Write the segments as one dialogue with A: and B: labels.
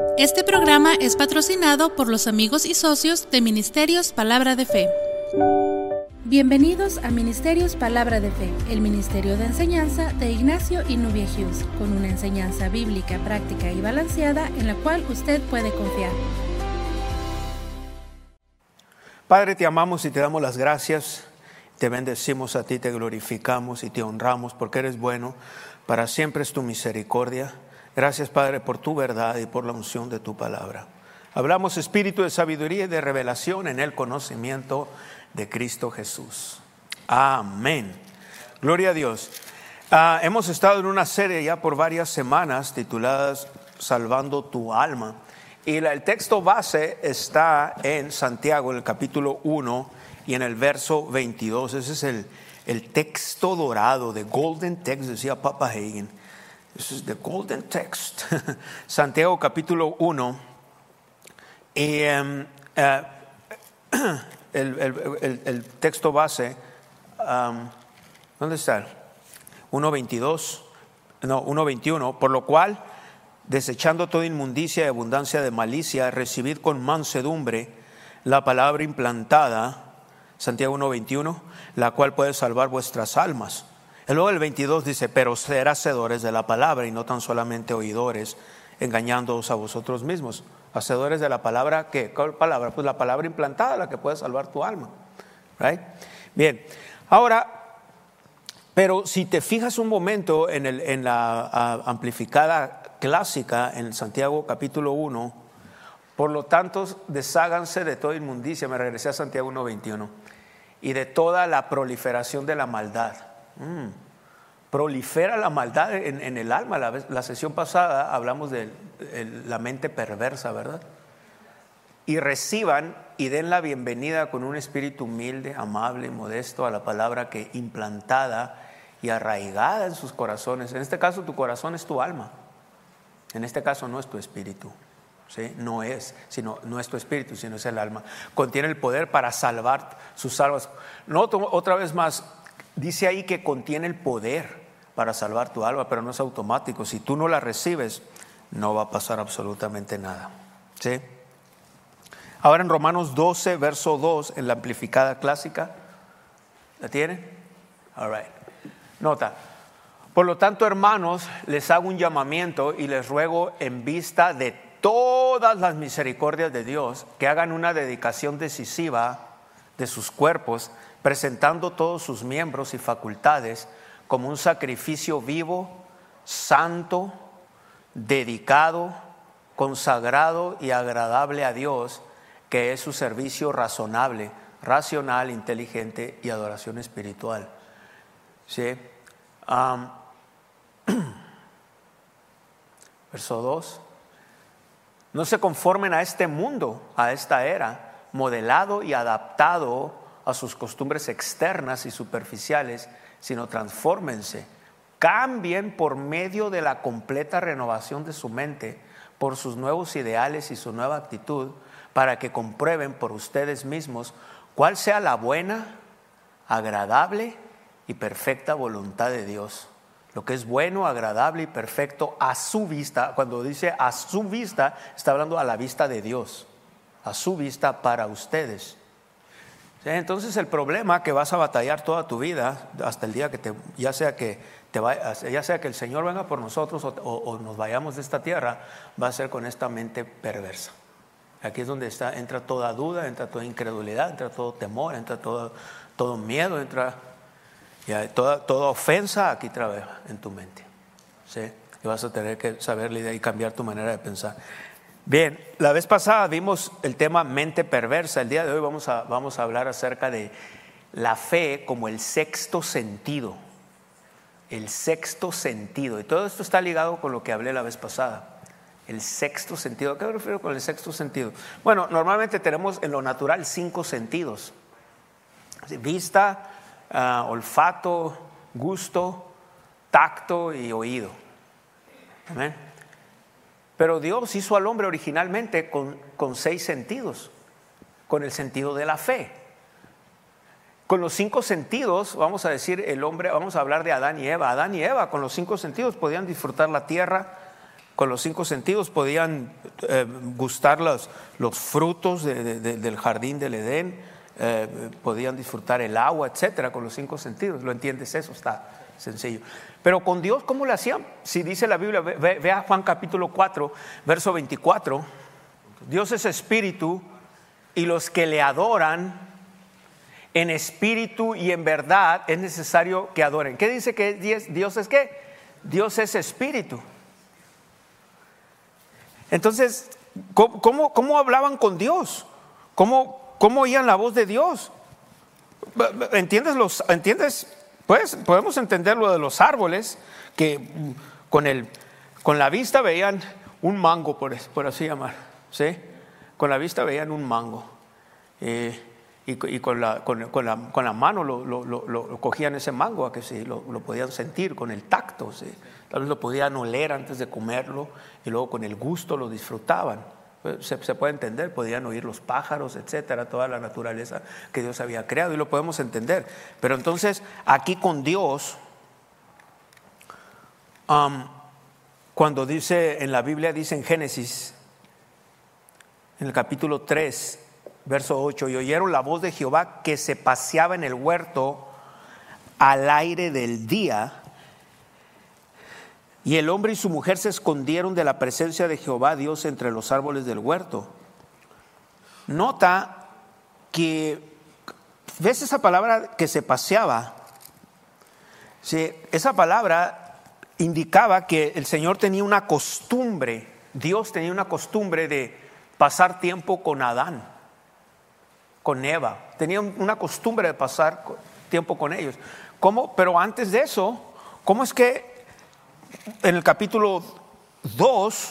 A: Este programa es patrocinado por los amigos y socios de Ministerios Palabra de Fe. Bienvenidos a Ministerios Palabra de Fe, el ministerio de enseñanza de Ignacio y Nubia Hughes, con una enseñanza bíblica, práctica y balanceada en la cual usted puede confiar.
B: Padre, te amamos y te damos las gracias, te bendecimos a ti, te glorificamos y te honramos porque eres bueno, para siempre es tu misericordia. Gracias, Padre, por tu verdad y por la unción de tu palabra. Hablamos espíritu de sabiduría y de revelación en el conocimiento de Cristo Jesús. Amén. Gloria a Dios. Hemos estado en una serie ya por varias semanas tituladas Salvando tu alma. Y el texto base está en Santiago, en el capítulo 1 y en el verso 22. Ese es el texto dorado, the golden text, decía Papa Hagen. This is the golden text. Santiago capítulo 1. Y el texto base, ¿dónde está? 1:21. Por lo cual, desechando toda inmundicia y abundancia de malicia, recibid con mansedumbre la palabra implantada, Santiago 1:21, la cual puede salvar vuestras almas. Y luego el 22 dice, pero sed hacedores de la palabra y no tan solamente oidores, engañándoos a vosotros mismos. Hacedores de la palabra, ¿qué? ¿Cuál palabra? Pues la palabra implantada, la que puede salvar tu alma. Right? Bien, ahora, pero si te fijas un momento en la amplificada clásica, en Santiago capítulo 1, por lo tanto, desháganse de toda inmundicia, me regresé a Santiago 1:21, y de toda la proliferación de la maldad. Prolifera la maldad en el alma. La sesión pasada hablamos de la mente perversa, ¿verdad? Y reciban y den la bienvenida con un espíritu humilde, amable y modesto a la palabra que implantada y arraigada en sus corazones. En este caso tu corazón es tu alma. En este caso no es tu espíritu, ¿sí? No es tu espíritu, sino es el alma. Contiene el poder para salvar sus almas. Otra vez más, dice ahí que contiene el poder para salvar tu alma, pero no es automático. Si tú no la recibes, no va a pasar absolutamente nada, ¿sí? Ahora en Romanos 12, verso 2, en la amplificada clásica, ¿la tienen? All right. Nota. Por lo tanto, hermanos, les hago un llamamiento y les ruego en vista de todas las misericordias de Dios que hagan una dedicación decisiva de sus cuerpos, presentando todos sus miembros y facultades como un sacrificio vivo, santo, dedicado, consagrado y agradable a Dios, que es su servicio razonable, racional, inteligente y adoración espiritual. ¿Sí? Verso 2. No se conformen a este mundo, a esta era, modelado y adaptado a sus costumbres externas y superficiales, sino transfórmense, cambien por medio de la completa renovación de su mente, por sus nuevos ideales y su nueva actitud, para que comprueben por ustedes mismos cuál sea la buena, agradable y perfecta voluntad de Dios. Lo que es bueno, agradable y perfecto a su vista. Cuando dice a su vista, está hablando a la vista de Dios, a su vista para ustedes. Entonces el problema que vas a batallar toda tu vida hasta el día que ya sea que el Señor venga por nosotros o nos vayamos de esta tierra, va a ser con esta mente perversa. Aquí es donde entra toda duda, entra toda incredulidad, entra todo temor, entra todo miedo, entra toda ofensa. Aquí trabaja en tu mente, ¿sí? Y vas a tener que saber lidiar y cambiar tu manera de pensar. Bien, la vez pasada vimos el tema mente perversa. El día de hoy vamos a hablar acerca de la fe como el sexto sentido. El sexto sentido. Y todo esto está ligado con lo que hablé la vez pasada. El sexto sentido. ¿A qué me refiero con el sexto sentido? Bueno, normalmente tenemos en lo natural 5 sentidos. Vista, olfato, gusto, tacto y oído. Amén. Pero Dios hizo al hombre originalmente con 6 sentidos, con el sentido de la fe. Con los 5 sentidos, vamos a decir, vamos a hablar de Adán y Eva. Adán y Eva con los 5 sentidos podían disfrutar la tierra, con los 5 sentidos podían gustar los frutos del jardín del Edén, podían disfrutar el agua, etcétera, con los 5 sentidos. ¿Lo entiendes? Eso está sencillo. Pero con Dios, ¿cómo lo hacían? Si dice la Biblia, ve a Juan capítulo 4, verso 24. Dios es espíritu, y los que le adoran en espíritu y en verdad es necesario que adoren. ¿Qué dice que Dios es qué? Dios es espíritu. Entonces, ¿cómo hablaban con Dios? ¿Cómo oían la voz de Dios? ¿Entiendes? Pues podemos entender lo de los árboles, que con la vista veían un mango, por así llamar, ¿sí? Con la vista veían un mango, y con la mano lo cogían ese mango, a que sí, lo podían sentir con el tacto, ¿sí? Tal vez lo podían oler antes de comerlo, y luego con el gusto lo disfrutaban. Se puede entender, podían oír los pájaros, etcétera, toda la naturaleza que Dios había creado, y lo podemos entender. Pero entonces aquí con Dios, cuando dice en la Biblia, dice en Génesis, en el capítulo 3, verso 8, y oyeron la voz de Jehová que se paseaba en el huerto al aire del día, y el hombre y su mujer se escondieron de la presencia de Jehová Dios entre los árboles del huerto. Nota que, ¿ves esa palabra que se paseaba? Sí, esa palabra indicaba que el Señor tenía una costumbre, Dios tenía una costumbre de pasar tiempo con Adán, con Eva. Tenía una costumbre de pasar tiempo con ellos. ¿Cómo? Pero antes de eso, ¿cómo es que en el capítulo 2,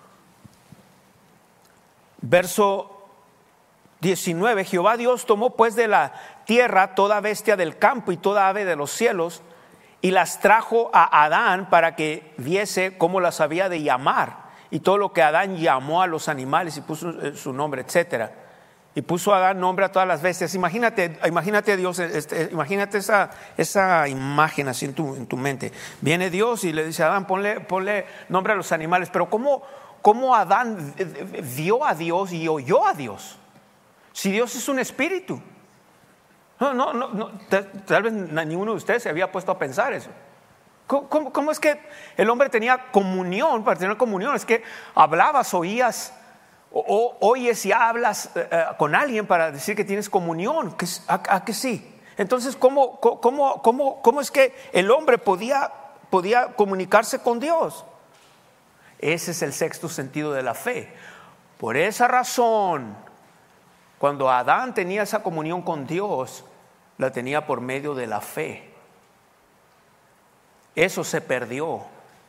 B: verso 19, Jehová Dios tomó pues de la tierra toda bestia del campo y toda ave de los cielos, y las trajo a Adán para que viese cómo las había de llamar, y todo lo que Adán llamó a los animales y puso su nombre, etcétera. Y puso a Adán nombre a todas las bestias. Imagínate Dios, imagínate esa imagen así en tu mente. Viene Dios y le dice a Adán, ponle nombre a los animales. Pero ¿cómo Adán vio a Dios y oyó a Dios? Si Dios es un espíritu. No, tal vez ninguno de ustedes se había puesto a pensar eso. ¿Cómo es que el hombre tenía comunión? Para tener comunión es que hablabas, oías, o oyes y hablas con alguien para decir que tienes comunión. ¿A que sí? Entonces, ¿cómo es que el hombre podía comunicarse con Dios? Ese es el sexto sentido de la fe. Por esa razón, cuando Adán tenía esa comunión con Dios, la tenía por medio de la fe. Eso se perdió.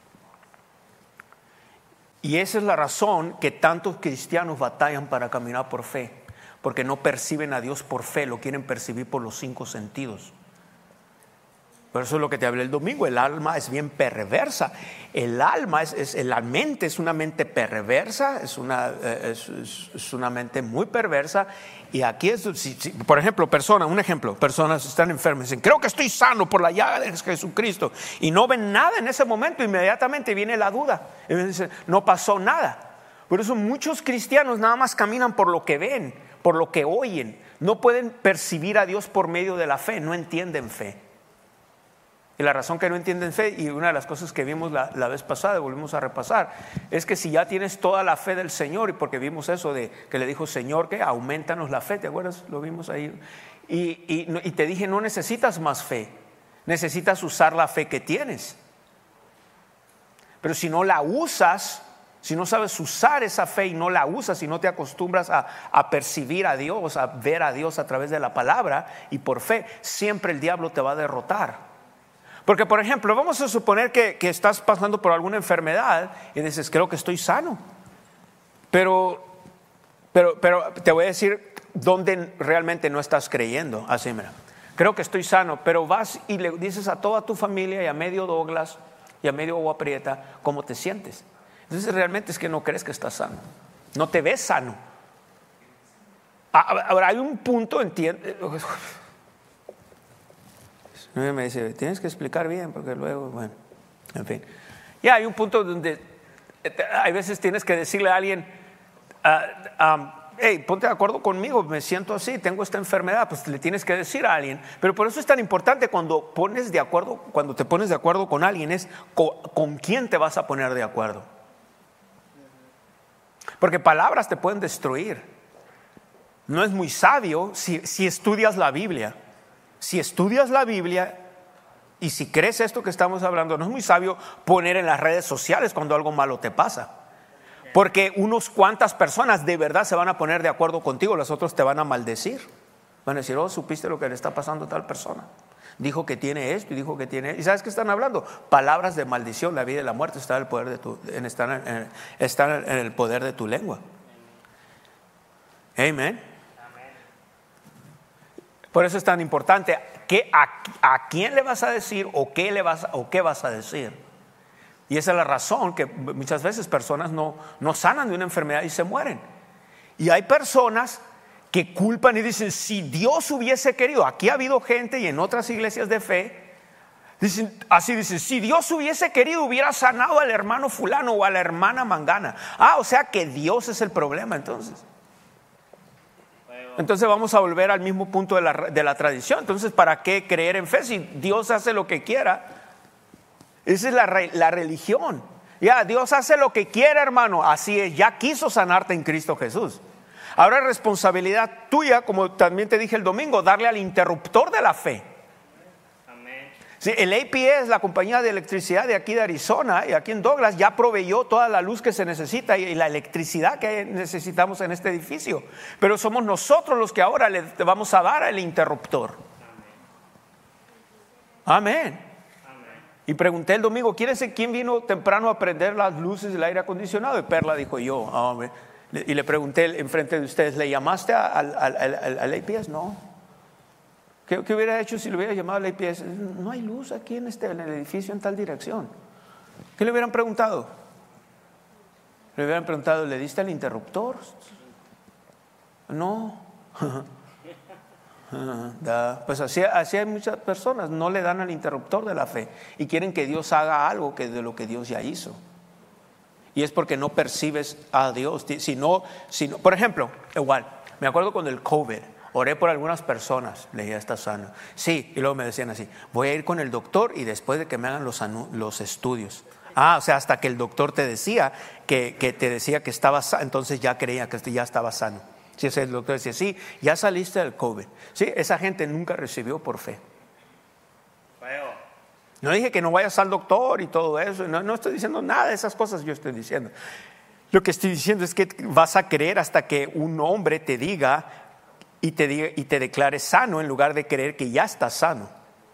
B: Y esa es la razón que tantos cristianos batallan para caminar por fe, porque no perciben a Dios por fe, lo quieren percibir por los 5 sentidos. Por eso es lo que te hablé el domingo, el alma es bien perversa. El alma la mente es una mente perversa, es una mente muy perversa. Y aquí por ejemplo, personas están enfermas, dicen, creo que estoy sano por la llaga de Jesucristo, y no ven nada en ese momento, inmediatamente viene la duda, y dicen, no pasó nada. Por eso muchos cristianos nada más caminan por lo que ven, por lo que oyen, no pueden percibir a Dios por medio de la fe, no entienden fe. Y la razón que no entienden fe, y una de las cosas que vimos la vez pasada, volvimos a repasar, es que si ya tienes toda la fe del Señor, y porque vimos eso de que le dijo, Señor, que aumentanos la fe, ¿te acuerdas? Lo vimos ahí. Y te dije, no necesitas más fe, necesitas usar la fe que tienes. Pero si no la usas, si no sabes usar esa fe y no la usas, si no te acostumbras a percibir a Dios, a ver a Dios a través de la palabra y por fe, siempre el diablo te va a derrotar. Porque, por ejemplo, vamos a suponer que estás pasando por alguna enfermedad y dices, creo que estoy sano. Pero te voy a decir dónde realmente no estás creyendo. Así, mira, creo que estoy sano, pero vas y le dices a toda tu familia y a medio Douglas y a medio Agua Prieta cómo te sientes. Entonces realmente es que no crees que estás sano. No te ves sano. Ahora hay un punto, entiende. Me dice, tienes que explicar bien porque luego, bueno, en fin. Ya hay un punto donde hay veces tienes que decirle a alguien, hey, ponte de acuerdo conmigo, me siento así, tengo esta enfermedad, pues le tienes que decir a alguien. Pero por eso es tan importante cuando te pones de acuerdo con alguien, es con quién te vas a poner de acuerdo. Porque palabras te pueden destruir. No es muy sabio si estudias la Biblia. Si estudias la Biblia y si crees esto que estamos hablando, no es muy sabio poner en las redes sociales cuando algo malo te pasa. Porque unos cuantas personas de verdad se van a poner de acuerdo contigo, los otros te van a maldecir. Van a decir, oh, supiste lo que le está pasando a tal persona. Dijo que tiene esto y dijo que tiene. ¿Y sabes qué están hablando? Palabras de maldición. La vida y la muerte están en el poder de tu lengua. Amén. Por eso es tan importante a quién le vas a decir o qué vas a decir. Y esa es la razón que muchas veces personas no sanan de una enfermedad y se mueren. Y hay personas que culpan y dicen, si Dios hubiese querido. Aquí ha habido gente y en otras iglesias de fe dicen, si Dios hubiese querido hubiera sanado al hermano fulano o a la hermana mangana. O sea que Dios es el problema entonces. Entonces vamos a volver al mismo punto de la tradición. Entonces, ¿para qué creer en fe si Dios hace lo que quiera? Esa es la religión. Ya, Dios hace lo que quiere, hermano. Así es, ya quiso sanarte en Cristo Jesús. Ahora es responsabilidad tuya, como también te dije el domingo, darle al interruptor de la fe. Sí, el APS, la compañía de electricidad de aquí de Arizona y aquí en Douglas, ya proveyó toda la luz que se necesita y la electricidad que necesitamos en este edificio. Pero somos nosotros los que ahora le vamos a dar al interruptor. Amén. Y pregunté el domingo, ¿quién vino temprano a prender las luces del aire acondicionado? Y Perla dijo, yo. Y le pregunté enfrente de ustedes, ¿le llamaste al APS? No. ¿Qué hubiera hecho si le hubiera llamado al APS? No hay luz aquí en el edificio en tal dirección. ¿Qué le hubieran preguntado? Le hubieran preguntado, ¿le diste al interruptor? No. Pues así hay muchas personas, no le dan al interruptor de la fe y quieren que Dios haga algo de lo que Dios ya hizo. Y es porque no percibes a Dios. Por ejemplo, igual, me acuerdo con el COVID. Oré por algunas personas, le dije, ¿estás sano? Sí, y luego me decían así, voy a ir con el doctor y después de que me hagan los estudios. O sea, hasta que el doctor te decía que estabas sano, entonces ya creía que ya estaba sano. Si ese doctor decía, sí, ya saliste del COVID. Sí, esa gente nunca recibió por fe. No dije que no vayas al doctor y todo eso, no estoy diciendo nada de esas cosas, yo estoy diciendo. Lo que estoy diciendo es que vas a creer hasta que un hombre te diga y te declare sano en lugar de creer que ya estás sano.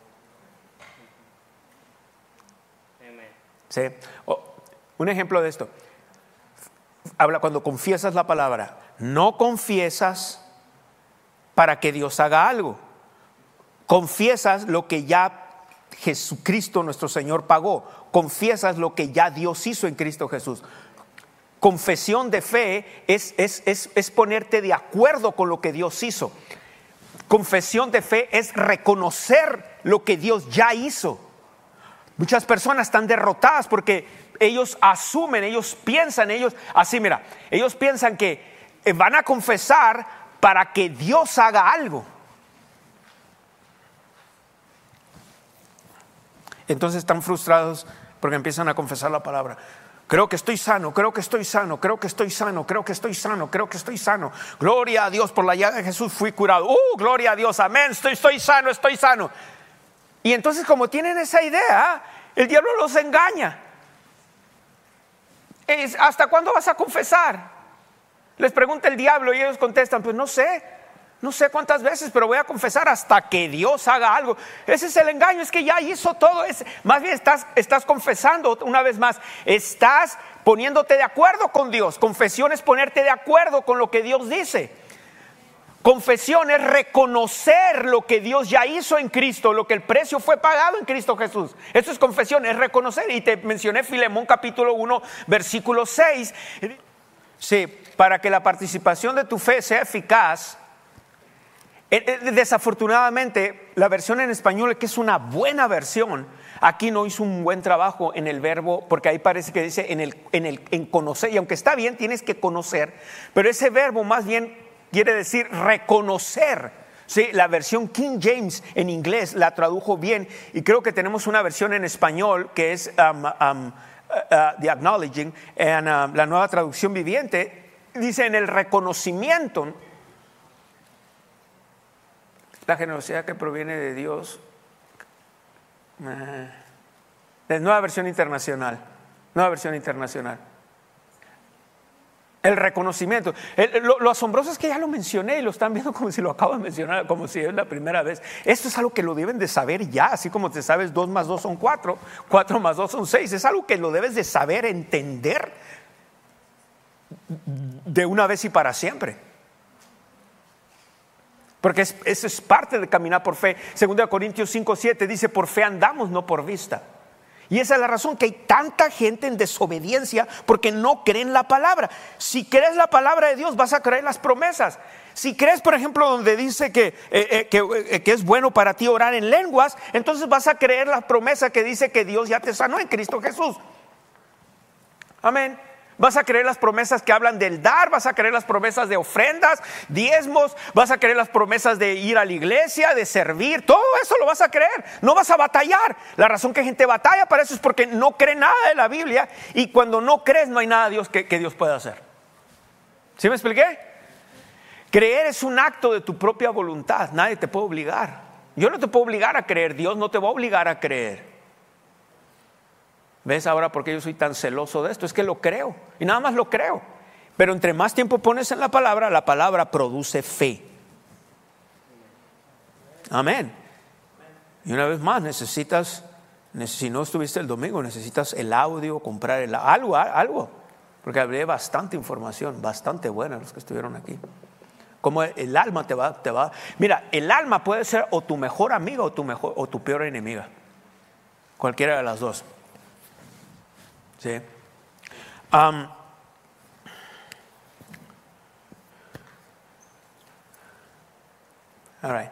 B: ¿Sí? Un ejemplo de esto. Habla cuando confiesas la palabra. No confiesas para que Dios haga algo. Confiesas lo que ya Jesucristo nuestro Señor pagó. Confiesas lo que ya Dios hizo en Cristo Jesús. Confesión de fe es ponerte de acuerdo con lo que Dios hizo. Confesión de fe es reconocer lo que Dios ya hizo. Muchas personas están derrotadas porque ellos asumen, ellos piensan que van a confesar para que Dios haga algo. Entonces están frustrados porque empiezan a confesar la palabra. Creo que estoy sano, creo que estoy sano, creo que estoy sano, creo que estoy sano, creo que estoy sano. Gloria a Dios, por la llaga de Jesús fui curado. Gloria a Dios, amén, estoy sano, estoy sano. Y entonces como tienen esa idea, el diablo los engaña. ¿Hasta cuándo vas a confesar? Les pregunta el diablo y ellos contestan, pues no sé cuántas veces, pero voy a confesar hasta que Dios haga algo. Ese es el engaño, es que ya hizo todo. Más bien estás confesando una vez más, estás poniéndote de acuerdo con Dios. Confesión es ponerte de acuerdo con lo que Dios dice. Confesión es reconocer lo que Dios ya hizo en Cristo, lo que el precio fue pagado en Cristo Jesús. Eso es confesión, es reconocer. Y te mencioné Filemón capítulo 1 versículo 6. Sí, para que la participación de tu fe sea eficaz. Desafortunadamente la versión en español, que es una buena versión, aquí no hizo un buen trabajo en el verbo, porque ahí parece que dice en conocer, y aunque está bien, tienes que conocer, pero ese verbo más bien quiere decir reconocer. Sí, la versión King James en inglés la tradujo bien, y creo que tenemos una versión en español que es The Acknowledging, en la Nueva Traducción Viviente, dice en el reconocimiento. La generosidad que proviene de Dios. Nueva versión internacional. Nueva versión internacional. El reconocimiento. Lo asombroso es que ya lo mencioné y lo están viendo como si lo acabo de mencionar, como si es la primera vez. Esto es algo que lo deben de saber ya, así como te sabes 2 más 2 son 4, 4 más 2 son 6. Es algo que lo debes de saber, entender de una vez y para siempre. Porque eso es parte de caminar por fe. 2 Corintios 5:7 dice: por fe andamos, no por vista. Y esa es la razón que hay tanta gente en desobediencia, porque no creen la palabra. Si crees la palabra de Dios, vas a creer las promesas. Si crees, por ejemplo, donde dice que es bueno para ti orar en lenguas, entonces vas a creer la promesa que dice que Dios ya te sanó en Cristo Jesús. Amén. Vas a creer las promesas que hablan del dar, vas a creer las promesas de ofrendas, diezmos, vas a creer las promesas de ir a la iglesia, de servir, todo eso lo vas a creer, no vas a batallar. La razón que gente batalla para eso es porque no cree nada de la Biblia, y cuando no crees no hay nada que Dios pueda hacer. ¿Sí me expliqué? Creer es un acto de tu propia voluntad, nadie te puede obligar. Yo no te puedo obligar a creer, Dios no te va a obligar a creer. ¿Ves ahora por qué yo soy tan celoso de esto? Es que lo creo, y nada más lo creo. Pero entre más tiempo pones en la palabra produce fe. Amén. Y una vez más si no estuviste el domingo, necesitas el audio, comprar algo. Porque hablé bastante información, bastante buena los que estuvieron aquí. Como el alma te va. Mira, el alma puede ser o tu mejor amiga o tu peor enemiga. Cualquiera de las dos. Sí. All right.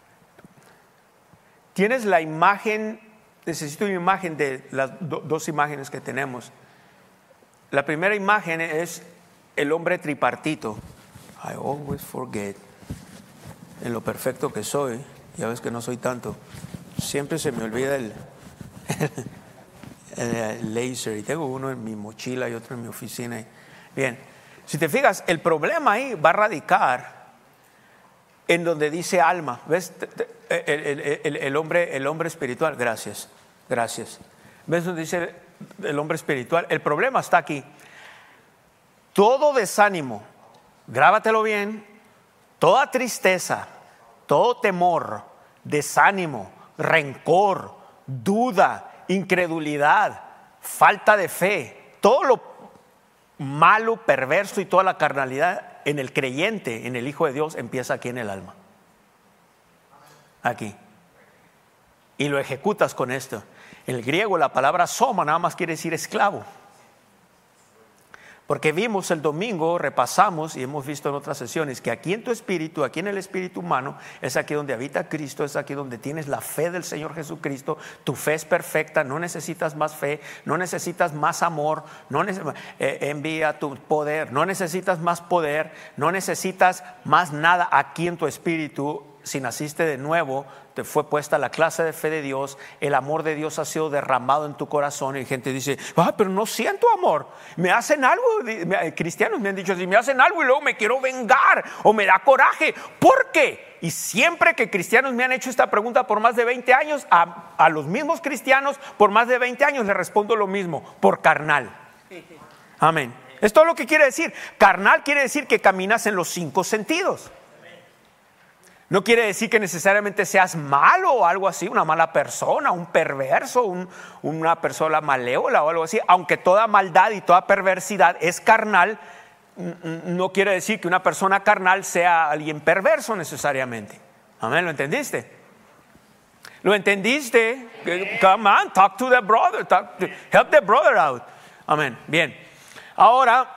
B: Tienes la imagen. Necesito una imagen de las dos imágenes que tenemos. La primera imagen es el hombre tripartito. I always forget. En lo perfecto que soy, ya ves que no soy tanto, siempre se me olvida el laser, y tengo uno en mi mochila y otro en mi oficina. Bien, si te fijas, el problema ahí va a radicar en donde dice alma. ¿Ves? El hombre espiritual. Gracias. ¿Ves donde dice el hombre espiritual? El problema está aquí. Todo desánimo, grábatelo bien, toda tristeza, todo temor, desánimo, rencor, duda, incredulidad, falta de fe, todo lo malo, perverso y toda la carnalidad en el creyente, en el Hijo de Dios, empieza aquí en el alma. Aquí. Y lo ejecutas con esto. En el griego la palabra soma nada más quiere decir esclavo. Porque vimos el domingo, repasamos y hemos visto en otras sesiones que aquí en tu espíritu, aquí en el espíritu humano, es aquí donde habita Cristo, es aquí donde tienes la fe del Señor Jesucristo. Tu fe es perfecta, no necesitas más fe, no necesitas más amor, envía tu poder, no necesitas más poder, no necesitas más nada aquí en tu espíritu. Si naciste de nuevo, te fue puesta la clase de fe de Dios, el amor de Dios ha sido derramado en tu corazón. Y gente dice: pero no siento amor, me hacen algo. Cristianos me han dicho así: me hacen algo y luego me quiero vengar o me da coraje. ¿Por qué? Y siempre que cristianos me han hecho esta pregunta por más de 20 años, a los mismos cristianos por más de 20 años les respondo lo mismo: por carnal. Amén. Es todo lo que quiere decir. Carnal quiere decir que caminas en los 5 sentidos. No quiere decir que necesariamente seas malo o algo así, una mala persona, un perverso, una persona malévola o algo así. Aunque toda maldad y toda perversidad es carnal, no quiere decir que una persona carnal sea alguien perverso necesariamente. Amén, ¿lo entendiste? ¿Lo entendiste? Come on, talk to the brother, help the brother out. Amén, bien. Ahora,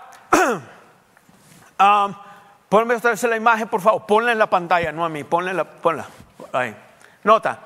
B: ponme otra vez la imagen, por favor. Ponla en la pantalla, no a mí. Ponla ahí. Nota,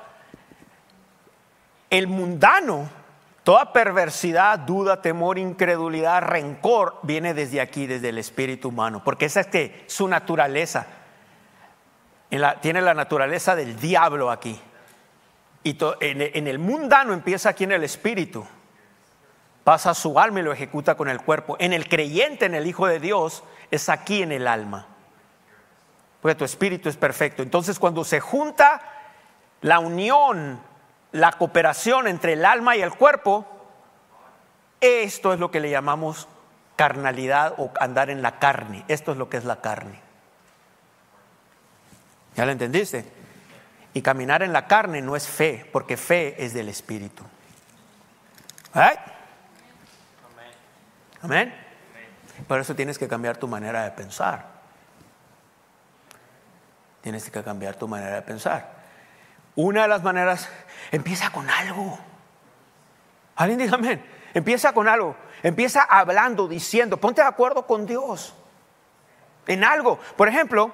B: el mundano, toda perversidad, duda, temor, incredulidad, rencor, viene desde aquí, desde el espíritu humano, porque esa es su naturaleza. Tiene la naturaleza del diablo aquí. Y en el mundano empieza aquí en el espíritu, pasa a su alma y lo ejecuta con el cuerpo. En el creyente, en el Hijo de Dios, es aquí en el alma, porque tu espíritu es perfecto. Entonces, cuando se junta la unión, la cooperación entre el alma y el cuerpo, esto es lo que le llamamos carnalidad o andar en la carne. Esto es lo que es la carne. ¿Ya lo entendiste? Y caminar en la carne no es fe, porque fe es del espíritu. ¿Right? Amén. Por eso tienes que cambiar tu manera de pensar. Tienes que cambiar tu manera de pensar. Una de las maneras, empieza con algo. Alguien diga amén. Empieza con algo. Empieza hablando, diciendo, ponte de acuerdo con Dios en algo. Por ejemplo,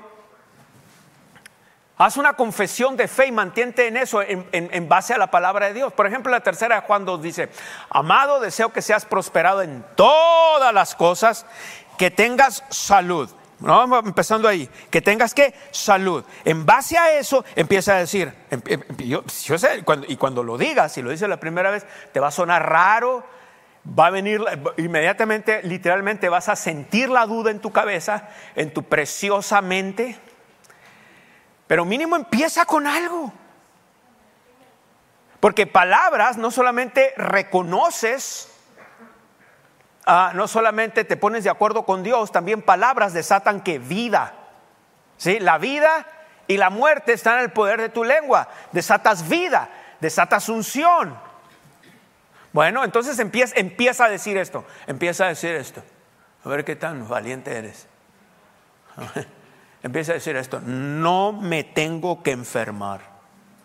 B: haz una confesión de fe y mantente en eso, en base a la palabra de Dios. Por ejemplo, la tercera de Juan 2 dice: amado, deseo que seas prosperado en todas las cosas, que tengas salud. No, empezando ahí, que tengas ¿qué? Salud. En base a eso empieza a decir, yo sé, cuando lo digas, si lo dices la primera vez, te va a sonar raro, va a venir inmediatamente, literalmente vas a sentir la duda en tu cabeza, en tu preciosa mente. Pero mínimo empieza con algo. Porque palabras no solamente reconoces, no solamente te pones de acuerdo con Dios, también palabras desatan que vida. ¿Sí? La vida y la muerte están en el poder de tu lengua. Desatas vida, desatas unción. Bueno, entonces empieza a decir esto. Empieza a decir esto. A ver qué tan valiente eres. Empieza a decir esto: no me tengo que enfermar.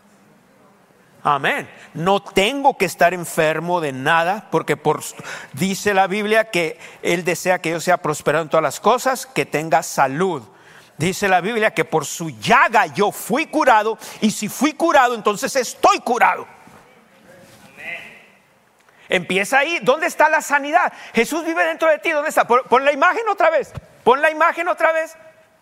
B: Amén. No tengo que estar enfermo de nada, porque dice la Biblia que Él desea que yo sea prosperado en todas las cosas, que tenga salud. Dice la Biblia que por su llaga yo fui curado, y si fui curado, entonces estoy curado. Amén. Empieza ahí. ¿Dónde está la sanidad? Jesús vive dentro de ti. ¿Dónde está? Pon la imagen otra vez. Pon la imagen otra vez.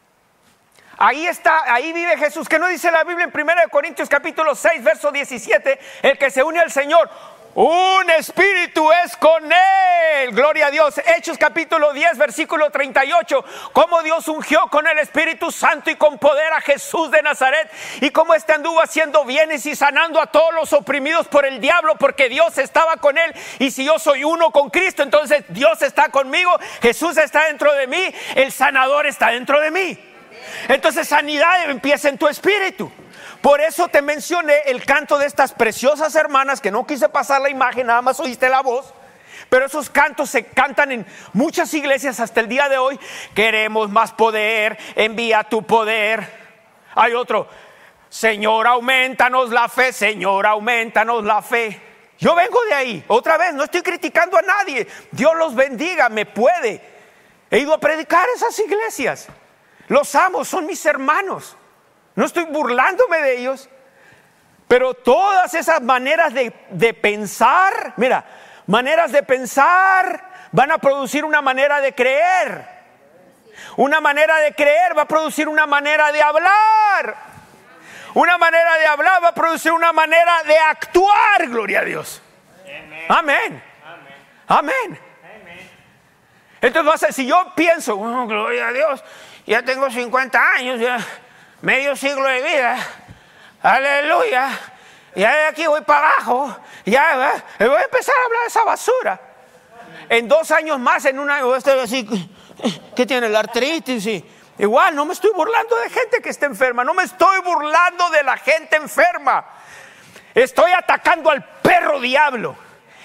B: Ahí está, ahí vive Jesús. ¿Qué no dice la Biblia en 1 Corintios capítulo 6 verso 17? El que se une al Señor, un espíritu es con Él. Gloria a Dios. Hechos capítulo 10 versículo 38. Cómo Dios ungió con el Espíritu Santo y con poder a Jesús de Nazaret, y cómo este anduvo haciendo bienes y sanando a todos los oprimidos por el diablo, porque Dios estaba con él. Y si yo soy uno con Cristo, entonces Dios está conmigo, Jesús está dentro de mí, el sanador está dentro de mí. Entonces sanidad empieza en tu espíritu. Por eso te mencioné el canto de estas preciosas hermanas, que no quise pasar la imagen, nada más oíste la voz. Pero esos cantos se cantan en muchas iglesias hasta el día de hoy. Queremos más poder, envía tu poder. Hay otro: Señor, aumentanos la fe, Señor, aumentanos la fe. Yo vengo de ahí. Otra vez, no estoy criticando a nadie. Dios los bendiga, me puede. He ido a predicar esas iglesias. Los amo, son mis hermanos. No estoy burlándome de ellos. Pero todas esas maneras de pensar, mira, maneras de pensar van a producir una manera de creer. Una manera de creer va a producir una manera de hablar. Una manera de hablar va a producir una manera de actuar. Gloria a Dios. Amén. Amén. Entonces si yo pienso, oh, gloria a Dios, ya tengo 50 años, ya medio siglo de vida, aleluya, ya de aquí voy para abajo, ya voy a empezar a hablar de esa basura. En 2 años más, en un año voy a estar así, ¿qué tiene? La artritis. Y igual, no me estoy burlando de gente que está enferma, no me estoy burlando de la gente enferma. Estoy atacando al perro diablo.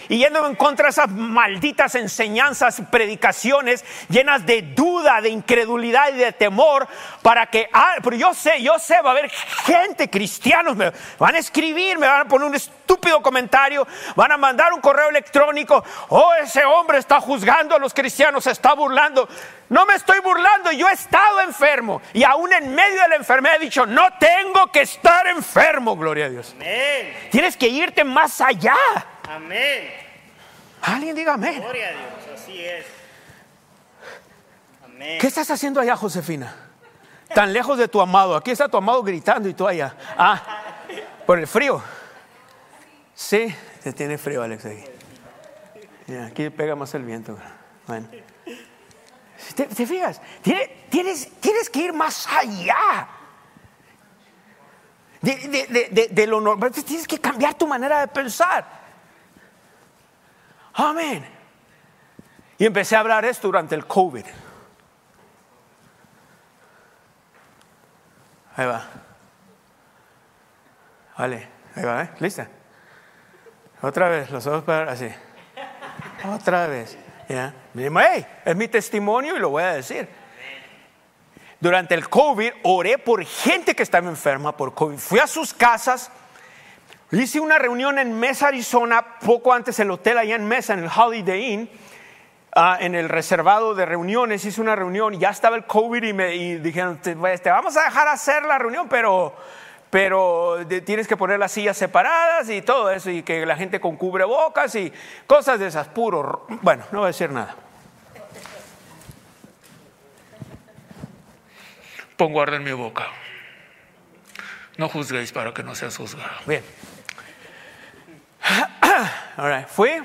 B: y yendo en contra de esas malditas enseñanzas, predicaciones llenas de duda, de incredulidad y de temor, para que, pero yo sé, va a haber gente, cristianos, me van a escribir, me van a poner un estúpido comentario, van a mandar un correo electrónico, ese hombre está juzgando a los cristianos, se está burlando. No me estoy burlando, yo he estado enfermo y aún en medio de la enfermedad he dicho, no tengo que estar enfermo, gloria a Dios.
C: Amén.
B: Tienes que irte más allá.
C: Amén.
B: Alguien diga amén.
C: Gloria a Dios, así es. Amén.
B: ¿Qué estás haciendo allá, Josefina? Tan lejos de tu amado. Aquí está tu amado gritando y tú allá. Por el frío. Sí, se tiene frío, Alex, aquí. Aquí pega más el viento. Bueno. ¿Te fijas? Tienes que ir más allá de lo normal. Tienes que cambiar tu manera de pensar. Amén. Y empecé a hablar esto durante el COVID. Ahí va. Vale, ahí va, ¿lista? Otra vez, los ojos para así. Otra vez. ¿Ya? Hey, es mi testimonio y lo voy a decir. Durante el COVID oré por gente que estaba enferma por COVID. Fui a sus casas. Hice una reunión en Mesa, Arizona, poco antes del hotel allá en Mesa, en el Holiday Inn, en el reservado de reuniones. Hice una reunión, ya estaba el COVID y dijeron, te vamos a dejar hacer la reunión, pero tienes que poner las sillas separadas y todo eso, y que la gente con cubrebocas y cosas de esas, bueno, no voy a decir nada. Pongo orden en mi boca. No juzguéis para que no seas juzgado. Bien. All right.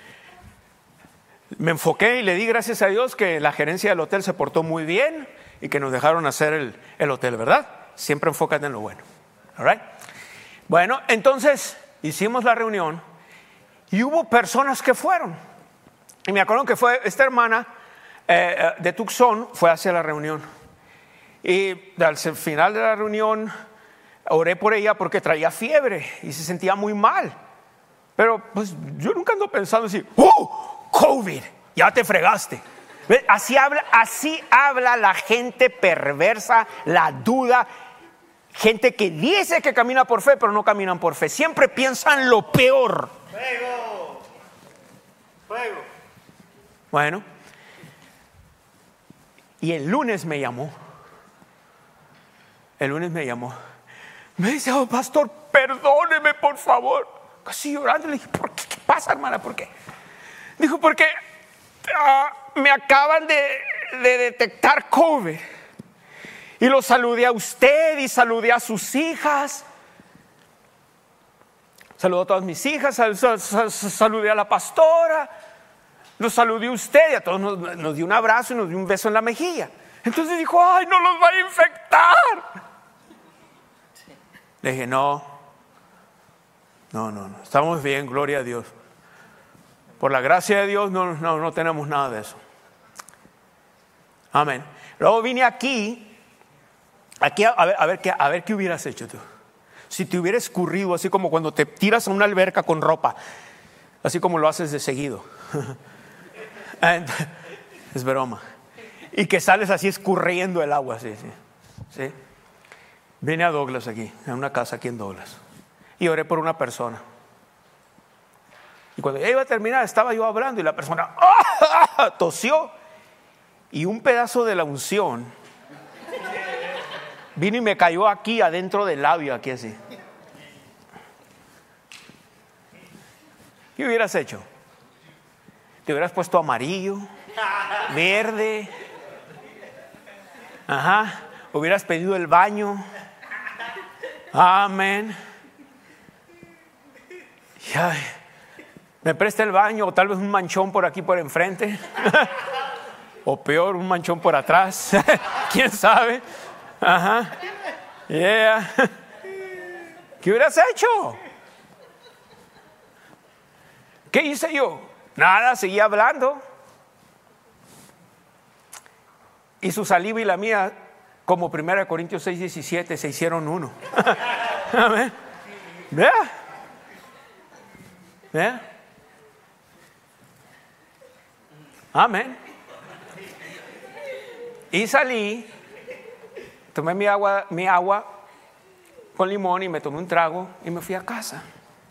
B: Me enfoqué y le di gracias a Dios que la gerencia del hotel se portó muy bien y que nos dejaron hacer el hotel, ¿verdad? Siempre enfócate en lo bueno. All right. Bueno, entonces hicimos la reunión y hubo personas que fueron. Y me acuerdo que fue esta hermana de Tucson, fue hacia la reunión. Y al final de la reunión oré por ella porque traía fiebre y se sentía muy mal. Pero pues yo nunca ando pensando así, COVID, ya te fregaste. Así habla la gente perversa, la duda. Gente que dice que camina por fe, pero no caminan por fe. Siempre piensan lo peor.
C: Fuego.
B: Bueno. Y el lunes me llamó. Me dice, pastor, perdóneme por favor. Casi llorando. Le dije, ¿por qué? ¿Qué pasa, hermana? ¿Por qué? Dijo, porque me acaban de detectar COVID. Y lo saludé a usted y saludé a sus hijas. Saludó a todas mis hijas, saludé a la pastora. Los saludé a usted y a todos nos dio un abrazo y nos dio un beso en la mejilla. Entonces dijo, ay, no los va a infectar. Le dije, no, estamos bien, gloria a Dios. Por la gracia de Dios no tenemos nada de eso. Amén. Luego vine aquí a ver qué hubieras hecho tú. Si te hubiera escurrido, así como cuando te tiras a una alberca con ropa, así como lo haces de seguido. Es broma. Y que sales así escurriendo el agua, sí. Vine a Douglas aquí, a una casa aquí en Douglas, y oré por una persona. Y cuando ya iba a terminar, estaba yo hablando y la persona tosió, y un pedazo de la unción vino y me cayó aquí adentro del labio, aquí así. ¿Qué hubieras hecho? Te hubieras puesto amarillo, verde. Hubieras pedido el baño. Amén. Me presta el baño, o tal vez un manchón por aquí por enfrente. O peor, un manchón por atrás. ¿Quién sabe? Yeah. ¿Qué hubieras hecho? ¿Qué hice yo? Nada, seguí hablando. Y su saliva y la mía, como 1 Corintios 6:17, se hicieron uno. Amén. Vea. Amén. Y salí, tomé mi agua con limón y me tomé un trago y me fui a casa.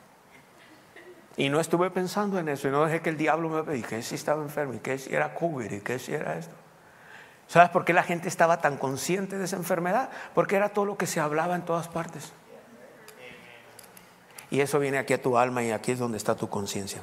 B: Y no estuve pensando en eso y no dejé que el diablo me diga que si estaba enfermo y que si era COVID y que si era esto. ¿Sabes por qué la gente estaba tan consciente de esa enfermedad? Porque era todo lo que se hablaba en todas partes. Y eso viene aquí a tu alma y aquí es donde está tu conciencia.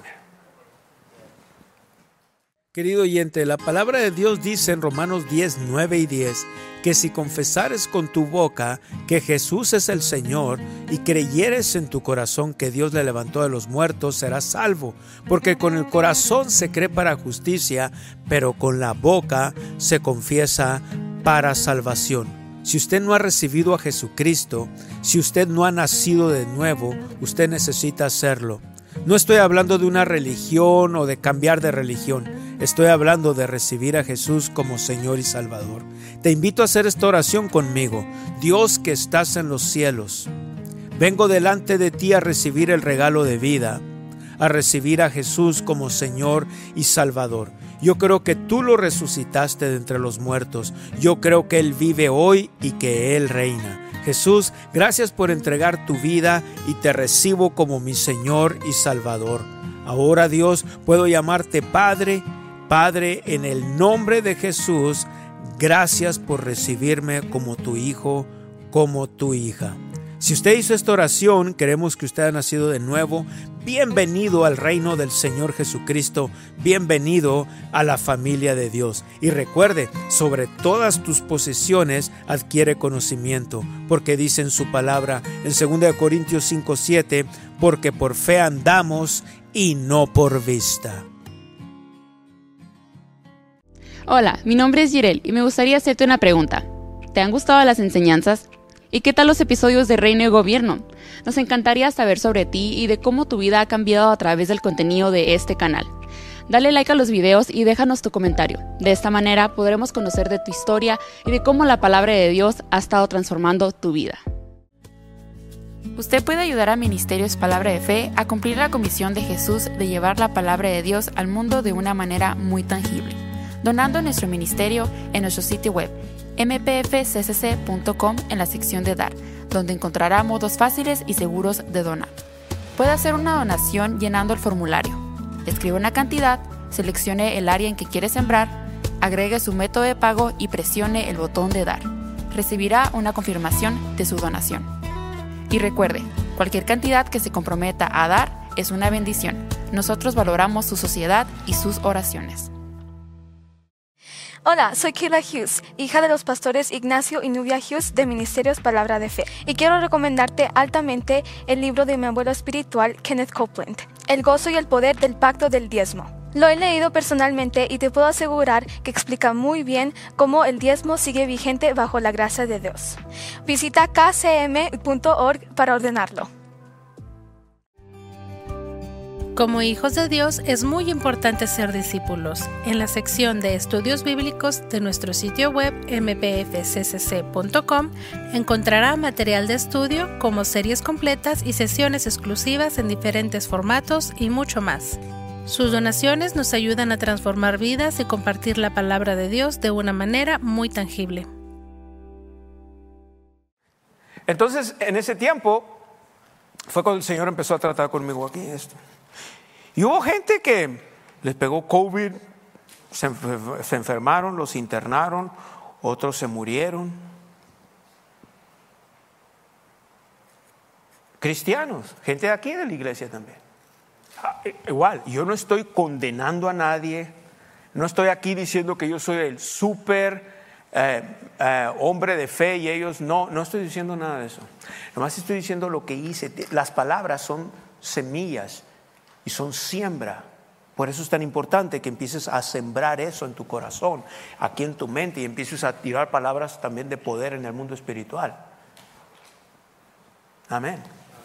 D: Querido oyente, la palabra de Dios dice en Romanos 10, 9 y 10 que si confesares con tu boca que Jesús es el Señor y creyeres en tu corazón que Dios le levantó de los muertos, serás salvo. Porque con el corazón se cree para justicia, pero con la boca se confiesa para salvación. Si usted no ha recibido a Jesucristo, si usted no ha nacido de nuevo, usted necesita hacerlo. No estoy hablando de una religión o de cambiar de religión. Estoy hablando de recibir a Jesús como Señor y Salvador. Te invito a hacer esta oración conmigo. Dios que estás en los cielos, vengo delante de ti a recibir el regalo de vida, a recibir a Jesús como Señor y Salvador. Yo creo que tú lo resucitaste de entre los muertos. Yo creo que Él vive hoy y que Él reina. Jesús, gracias por entregar tu vida y te recibo como mi Señor y Salvador. Ahora, Dios, puedo llamarte Padre. Padre, en el nombre de Jesús, gracias por recibirme como tu hijo, como tu hija. Si usted hizo esta oración, queremos que usted haya nacido de nuevo. Bienvenido al reino del Señor Jesucristo. Bienvenido a la familia de Dios. Y recuerde, sobre todas tus posesiones adquiere conocimiento, porque dice en su palabra en 2 Corintios 5:7, porque por fe andamos y no por vista.
E: Hola, mi nombre es Jirel y me gustaría hacerte una pregunta. ¿Te han gustado las enseñanzas? ¿Y qué tal los episodios de Reino y Gobierno? Nos encantaría saber sobre ti y de cómo tu vida ha cambiado a través del contenido de este canal. Dale like a los videos y déjanos tu comentario. De esta manera podremos conocer de tu historia y de cómo la palabra de Dios ha estado transformando tu vida. Usted puede ayudar a Ministerios Palabra de Fe a cumplir la comisión de Jesús de llevar la palabra de Dios al mundo de una manera muy tangible, donando a nuestro ministerio en nuestro sitio web mpfccc.com en la sección de Dar, donde encontrará modos fáciles y seguros de donar. Puede hacer una donación llenando el formulario. Escriba una cantidad, seleccione el área en que quiere sembrar, agregue su método de pago y presione el botón de Dar. Recibirá una confirmación de su donación. Y recuerde, cualquier cantidad que se comprometa a dar es una bendición. Nosotros valoramos su sociedad y sus oraciones.
F: Hola, soy Kayla Hughes, hija de los pastores Ignacio y Nubia Hughes de Ministerios Palabra de Fe. Y quiero recomendarte altamente el libro de mi abuelo espiritual, Kenneth Copeland, El gozo y el poder del pacto del diezmo. Lo he leído personalmente y te puedo asegurar que explica muy bien cómo el diezmo sigue vigente bajo la gracia de Dios. Visita kcm.org para ordenarlo.
A: Como hijos de Dios es muy importante ser discípulos. En la sección de estudios bíblicos de nuestro sitio web mpfccc.com encontrará material de estudio como series completas y sesiones exclusivas en diferentes formatos y mucho más. Sus donaciones nos ayudan a transformar vidas y compartir la palabra de Dios de una manera muy tangible.
B: Entonces, en ese tiempo fue cuando el Señor empezó a tratar conmigo aquí esto. Y hubo gente que les pegó COVID, se enfermaron, los internaron, otros se murieron. Cristianos, gente de aquí de la iglesia también. Igual, yo no estoy condenando a nadie, no estoy aquí diciendo que yo soy el súper hombre de fe y ellos no estoy diciendo nada de eso. Nomás estoy diciendo lo que hice. Las palabras son semillas y son siembra. Por eso es tan importante que empieces a sembrar eso en tu corazón, aquí en tu mente, y empieces a tirar palabras también de poder en el mundo espiritual. Amén.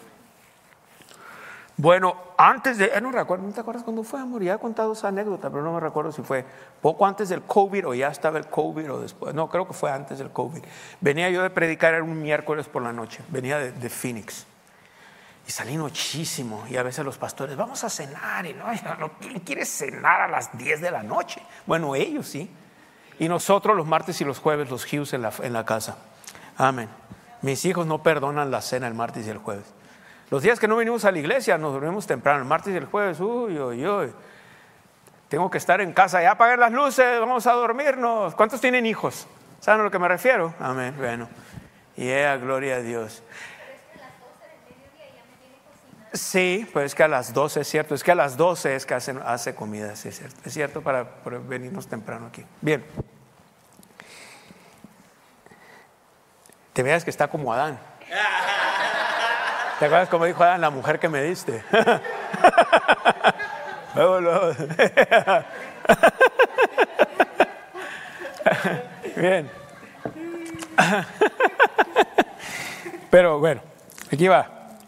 B: Bueno, antes de, no recuerdo, ¿no te acuerdas cuándo fue, amor? Ya he contado esa anécdota, pero no me recuerdo si fue poco antes del COVID o ya estaba el COVID o después. No, creo que fue antes del COVID. Venía yo de predicar, era un miércoles por la noche, venía de Phoenix. Y salí muchísimo. Y a veces los pastores, vamos a cenar. Y no quieres cenar a las 10 de la noche. Bueno, ellos sí. Y nosotros los martes y los jueves, los Hughes en la casa. Amén. Mis hijos no perdonan la cena el martes y el jueves. Los días que no venimos a la iglesia nos dormimos temprano. El martes y el jueves, uy. Tengo que estar en casa, ya apagar las luces, vamos a dormirnos. ¿Cuántos tienen hijos? ¿Saben a lo que me refiero? Amén, bueno. Gloria a Dios. Sí, pues es que a las 12 es cierto. Es que a las 12 es que hace comida, sí, es cierto. Es cierto para venirnos temprano aquí. Bien. Te veas que está como Adán. ¿Te acuerdas cómo dijo Adán, la mujer que me diste? Luego. Bien. Pero bueno, aquí va.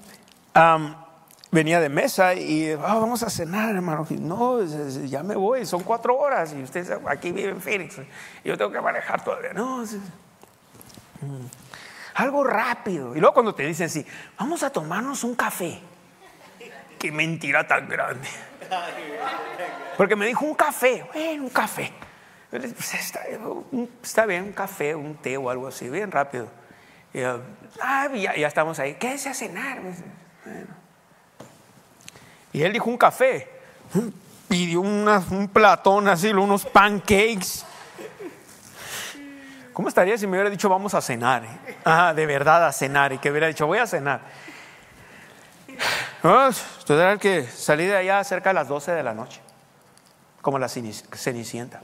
B: Venía de mesa y vamos a cenar, hermano. No, ya me voy, son 4 horas y usted aquí vive en Phoenix y yo tengo que manejar todavía. No, algo rápido. Y luego cuando te dicen sí, vamos a tomarnos un café. Qué mentira tan grande. Porque me dijo un café. Bueno, un café. Está bien, un café, un té o algo así, bien rápido. Y ya estamos ahí. Quédese a cenar. Bueno. Y él dijo un café. Pidió un platón así, unos pancakes. ¿Cómo estaría si me hubiera dicho vamos a cenar? De verdad a cenar. Y que hubiera dicho voy a cenar. Total que salí de allá cerca de las 12 de la noche. Como la Cenicienta.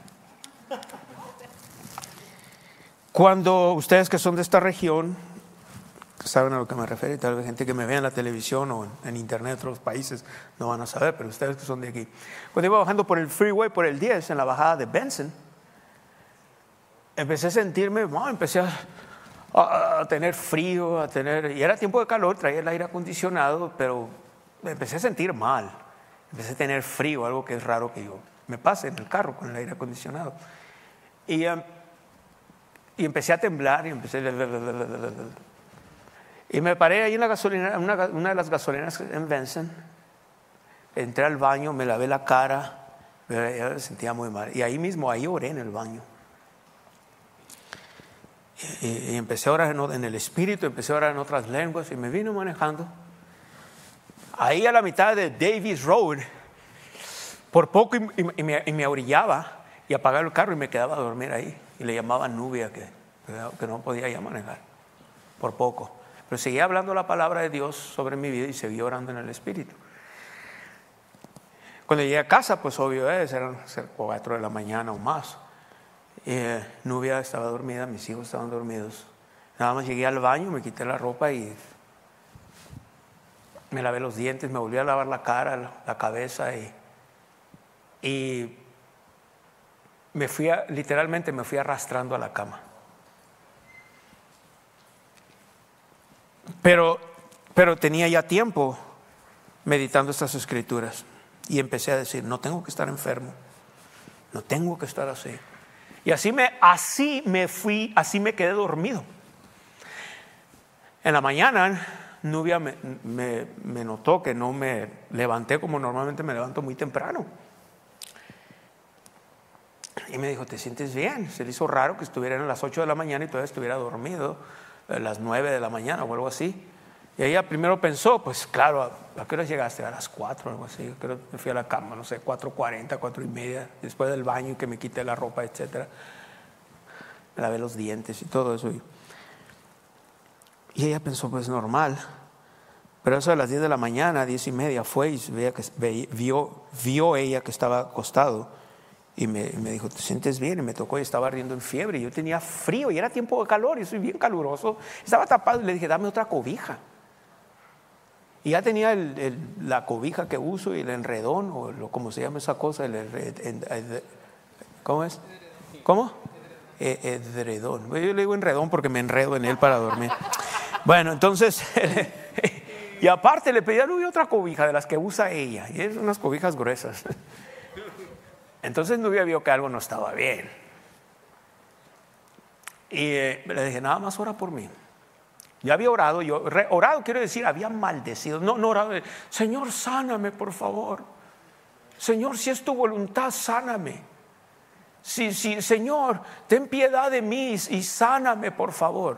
B: Cuando ustedes que son de esta región saben a lo que me refiero, y tal vez gente que me vea en la televisión o en internet de otros países no van a saber, pero ustedes que son de aquí, cuando iba bajando por el freeway, por el 10 en la bajada de Benson, empecé a sentirme, empecé a tener frío, y era tiempo de calor, traía el aire acondicionado, pero me empecé a sentir mal, empecé a tener frío, algo que es raro que yo me pase en el carro con el aire acondicionado. Y empecé a temblar y me paré ahí en la gasolina, una de las gasolineras en Benson. Entré al baño, me lavé la cara, me sentía muy mal. Y ahí oré en el baño. Y empecé a orar en el espíritu, empecé a orar en otras lenguas y me vino manejando. Ahí a la mitad de Davis Road, por poco y me orillaba y apagaba el carro y me quedaba a dormir ahí. Y le llamaba Nubia que no podía ya manejar, por poco. Pero seguía hablando la palabra de Dios sobre mi vida y seguía orando en el espíritu. Cuando llegué a casa, pues obvio eran 4 de la mañana o más. Nubia estaba dormida, mis hijos estaban dormidos. Nada más llegué al baño, me quité la ropa y me lavé los dientes, me volví a lavar la cara, la cabeza y literalmente me fui arrastrando a la cama. Pero tenía ya tiempo meditando estas escrituras y empecé a decir, no tengo que estar enfermo, no tengo que estar así. Y así me quedé dormido. En la mañana Nubia me notó que no me levanté como normalmente me levanto muy temprano. Y me dijo, ¿te sientes bien? Se le hizo raro que estuvieran a las 8 de la mañana y todavía estuviera dormido a las 9 de la mañana o algo así. Y ella primero pensó, pues claro, ¿a qué hora llegaste? A las 4 o algo así. Creo que me fui a la cama, no sé, 4:40, 4:30, después del baño y que me quité la ropa, etcétera. Me lavé los dientes y todo eso. Y ella pensó, pues normal. Pero eso a las 10 de la mañana, 10:30, fue y vio ella que estaba acostado. Y me dijo, ¿te sientes bien? Y me tocó y estaba riendo en fiebre. Y yo tenía frío y era tiempo de calor y soy bien caluroso. Estaba tapado y le dije, dame otra cobija. Y ya tenía la cobija que uso y el enredón, o como se llama esa cosa, ¿cómo es? ¿Cómo? Edredón. Yo le digo enredón porque me enredo en él para dormir. Bueno, entonces, y aparte le pedí a Nubia otra cobija de las que usa ella. Y es unas cobijas gruesas. Entonces Nubia vio que algo no estaba bien. Y le dije, nada más ora por mí. Ya había orado, orado quiero decir, había maldecido. No orado, Señor, sáname por favor. Señor, si es tu voluntad, sáname. Sí, Señor, ten piedad de mí y sáname por favor.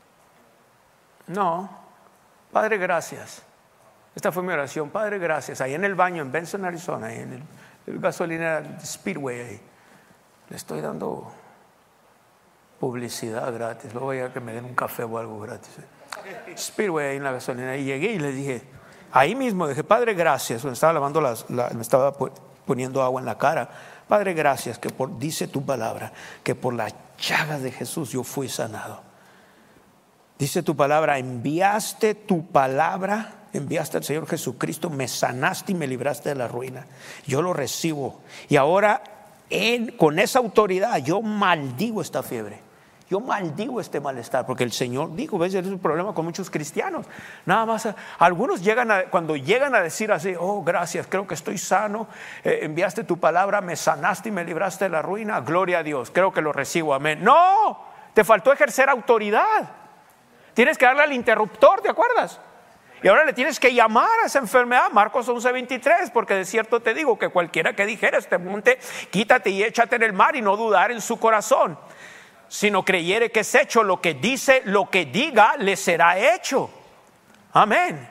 B: No, Padre, gracias. Esta fue mi oración. Padre, gracias. Ahí en el baño en Benson, Arizona, ahí en el gasolinera Speedway, ahí, le estoy dando publicidad gratis. Luego voy a que me den un café o algo gratis. Speedway, ahí en la gasolinera. Y llegué y le dije, ahí mismo dije, Padre, gracias. Me estaba lavando me estaba poniendo agua en la cara. Padre, gracias que dice tu palabra que por las llagas de Jesús yo fui sanado. Dice tu palabra, enviaste tu palabra, enviaste al Señor Jesucristo, me sanaste y me libraste de la ruina. Yo lo recibo. Y ahora con esa autoridad yo maldigo esta fiebre. Yo maldigo este malestar, porque el Señor dijo, ves, ese es un problema con muchos cristianos. Nada más, algunos cuando llegan a decir así, oh, gracias, creo que estoy sano, enviaste tu palabra, me sanaste y me libraste de la ruina, gloria a Dios, creo que lo recibo, amén. No, te faltó ejercer autoridad. Tienes que darle al interruptor, ¿te acuerdas? Y ahora le tienes que llamar a esa enfermedad, Marcos 11:23, porque de cierto te digo que cualquiera que dijera este monte, quítate y échate en el mar, y no dudar en su corazón, sino creyere que es hecho lo que dice, lo que diga, le será hecho. Amén.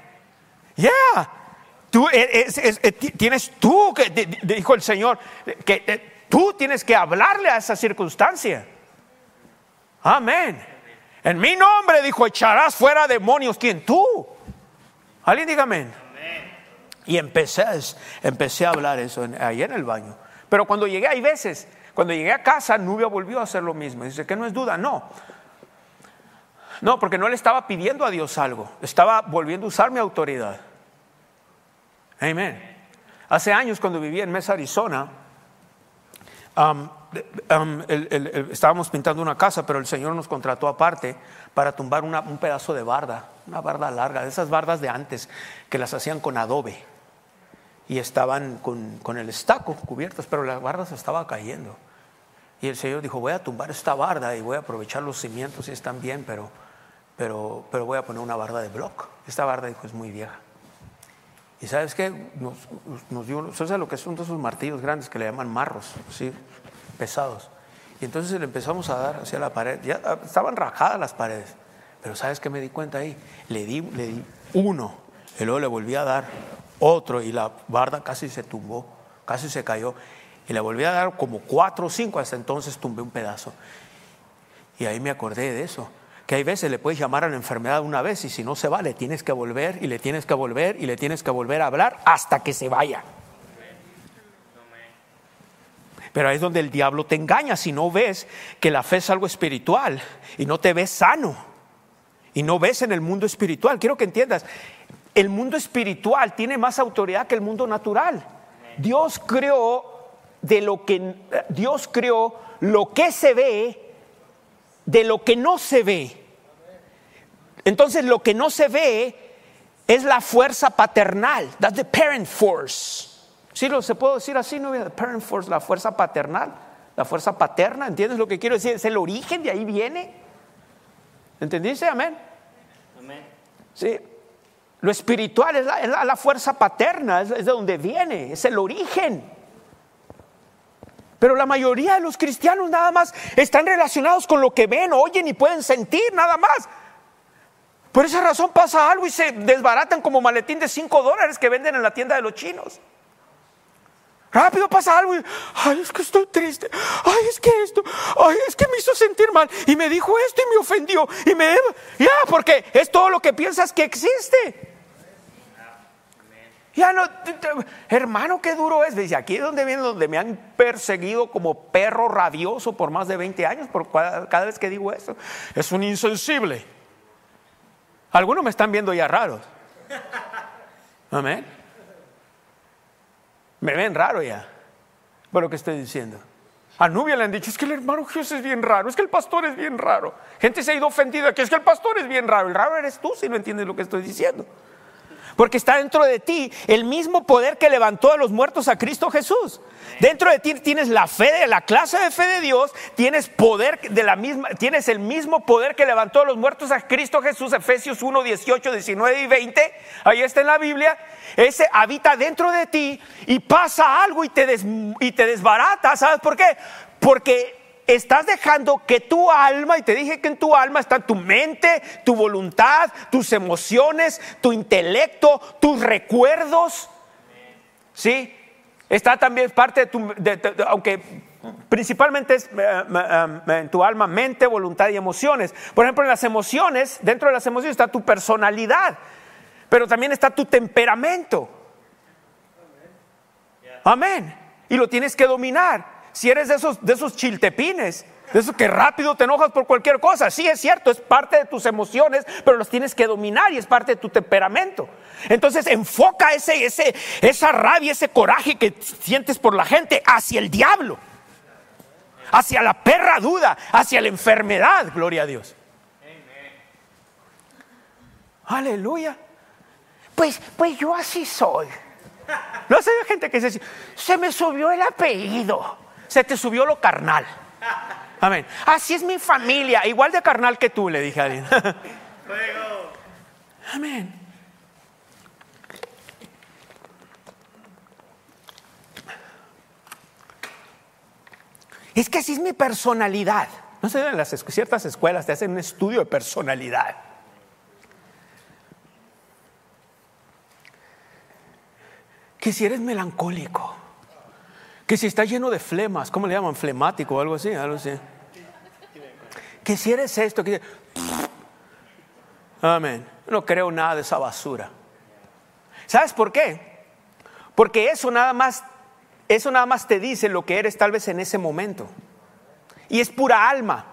B: Tienes tú, dijo el Señor, que tú tienes que hablarle a esa circunstancia. Amén. En mi nombre, dijo, echarás fuera demonios. ¿Quién? Tú. Alguien diga amén. Y empecé a hablar eso ahí en el baño. Pero cuando llegué, hay veces, cuando llegué a casa, Nubia volvió a hacer lo mismo. Dice que no es duda, no, porque no le estaba pidiendo a Dios algo, estaba volviendo a usar mi autoridad. Amén. Hace años, cuando vivía en Mesa, Arizona, estábamos pintando una casa, pero el Señor nos contrató aparte para tumbar un pedazo de barda, una barda larga, de esas bardas de antes que las hacían con adobe y estaban con el estaco cubiertas, pero la barda se estaba cayendo. Y el Señor dijo, voy a tumbar esta barda y voy a aprovechar los cimientos, si están bien, pero voy a poner una barda de block. Esta barda, dijo, es muy vieja. Y ¿sabes qué? Nos dio, ¿sabes lo que son esos martillos grandes que le llaman marros? ¿Sí? Pesados. Y entonces le empezamos a dar hacia la pared. Ya estaban rajadas las paredes, pero ¿sabes qué me di cuenta ahí? Le di uno, y luego le volví a dar otro, y la barda casi se tumbó, casi se cayó, y le volví a dar como 4 o 5, hasta entonces tumbé un pedazo. Y ahí me acordé de eso, que hay veces le puedes llamar a la enfermedad una vez, y si no se va, le tienes que volver, y le tienes que volver, y le tienes que volver a hablar hasta que se vaya. Pero ahí es donde el diablo te engaña. Si no ves que la fe es algo espiritual y no te ves sano y no ves en el mundo espiritual, quiero que entiendas, el mundo espiritual tiene más autoridad que el mundo natural. Dios creó lo que se ve de lo que no se ve. Entonces lo que no se ve es la fuerza paternal. That's the parent force. ¿Sí se puede decir así? ¿No? The parent force, la fuerza paternal, la fuerza paterna. ¿Entiendes lo que quiero decir? Es el origen, de ahí viene. ¿Entendiste? Amén.
C: Amén.
B: Sí. Lo espiritual es la fuerza paterna, es de donde viene, es el origen. Pero la mayoría de los cristianos nada más están relacionados con lo que ven, oyen y pueden sentir, nada más. Por esa razón pasa algo y se desbaratan como maletín de $5 que venden en la tienda de los chinos. Rápido pasa algo y, ay, es que estoy triste, ay, es que esto, ay, es que me hizo sentir mal y me dijo esto y me ofendió y porque es todo lo que piensas que existe. Ya no, hermano, qué duro es. Dice, aquí es donde viene, donde me han perseguido como perro rabioso por más de 20 años por cada vez que digo esto. Es un insensible. Algunos me están viendo ya raros. Amén. Me ven raro ya por lo que estoy diciendo. A Nubia le han dicho, es que el hermano Jesús es bien raro, es que el pastor es bien raro. Gente se ha ido ofendida, que es que el pastor es bien raro. El raro eres tú si no entiendes lo que estoy diciendo. Porque está dentro de ti el mismo poder que levantó de los muertos a Cristo Jesús. Dentro de ti tienes la fe de la clase de fe de Dios, tienes poder tienes el mismo poder que levantó de los muertos a Cristo Jesús. Efesios 1, 18, 19 y 20, ahí está en la Biblia. Ese habita dentro de ti y pasa algo y te desbarata. ¿Sabes por qué? Porque estás dejando que tu alma, y te dije que en tu alma está tu mente, tu voluntad, tus emociones, tu intelecto, tus recuerdos, ¿sí? Está también parte aunque principalmente es en tu alma, mente, voluntad y emociones. Por ejemplo, en las emociones, dentro de las emociones está tu personalidad, pero también está tu temperamento. Amén. Y lo tienes que dominar. Si eres de esos chiltepines, de esos que rápido te enojas por cualquier cosa, sí es cierto, es parte de tus emociones, pero los tienes que dominar y es parte de tu temperamento. Entonces enfoca esa rabia, ese coraje que sientes por la gente hacia el diablo, hacia la perra duda, hacia la enfermedad. Gloria a Dios. Aleluya. Pues yo así soy. No sé, hay gente que dice, se me subió el apellido, se te subió lo carnal. Amén. Así es mi familia, igual de carnal que tú, le dije a alguien. Amén. Es que así es mi personalidad. No sé, en ciertas escuelas te hacen un estudio de personalidad. Que si eres melancólico, que si estás lleno de flemas, ¿cómo le llaman? Flemático o algo así, Que si eres esto, que... Amén. No creo nada de esa basura. ¿Sabes por qué? Porque eso nada más te dice lo que eres tal vez en ese momento. Y es pura alma.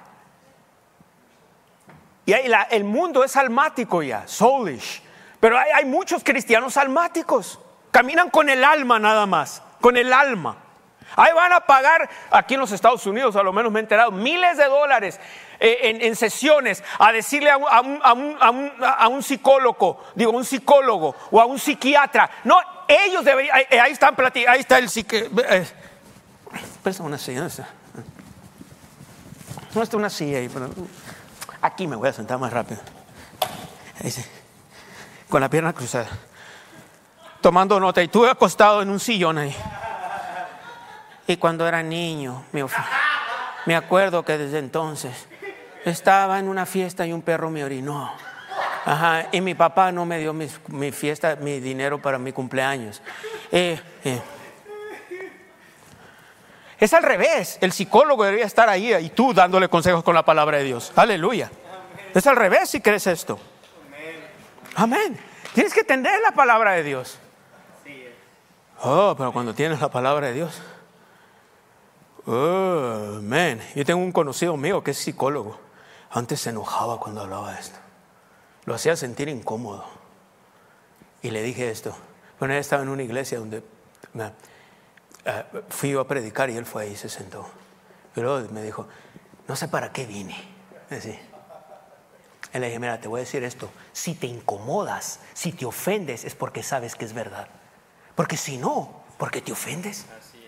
B: Y el mundo es almático ya, soulish. Pero hay muchos cristianos almáticos. Caminan con el alma nada más, con el alma. Ahí van a pagar, aquí en los Estados Unidos, a lo menos me he enterado, miles de dólares en sesiones a decirle a un psicólogo o a un psiquiatra. No, ellos deberían, ahí están platicando, ahí está el psiquiatra. Presta una silla, no está una silla ahí, pero aquí me voy a sentar más rápido. Ahí sí, con la pierna cruzada, tomando nota, y tú acostado en un sillón ahí. Y cuando era niño, me acuerdo que desde entonces estaba en una fiesta y un perro me orinó. Ajá, y mi papá no me dio mi dinero para mi cumpleaños. Es al revés. El psicólogo debería estar ahí y tú dándole consejos con la palabra de Dios. Aleluya. Es al revés si crees esto. Amén. Tienes que entender la palabra de Dios. Oh, pero cuando tienes la palabra de Dios. Oh, man. Yo tengo un conocido mío que es psicólogo. Antes se enojaba cuando hablaba de esto. Lo hacía sentir incómodo. Y le dije esto. Bueno, él estaba en una iglesia donde fui yo a predicar y él fue ahí y se sentó. Y luego me dijo, no sé para qué vine. Así. Él le dije, mira, te voy a decir esto. Si te incomodas, si te ofendes, es porque sabes que es verdad. Porque si no, ¿por qué te ofendes?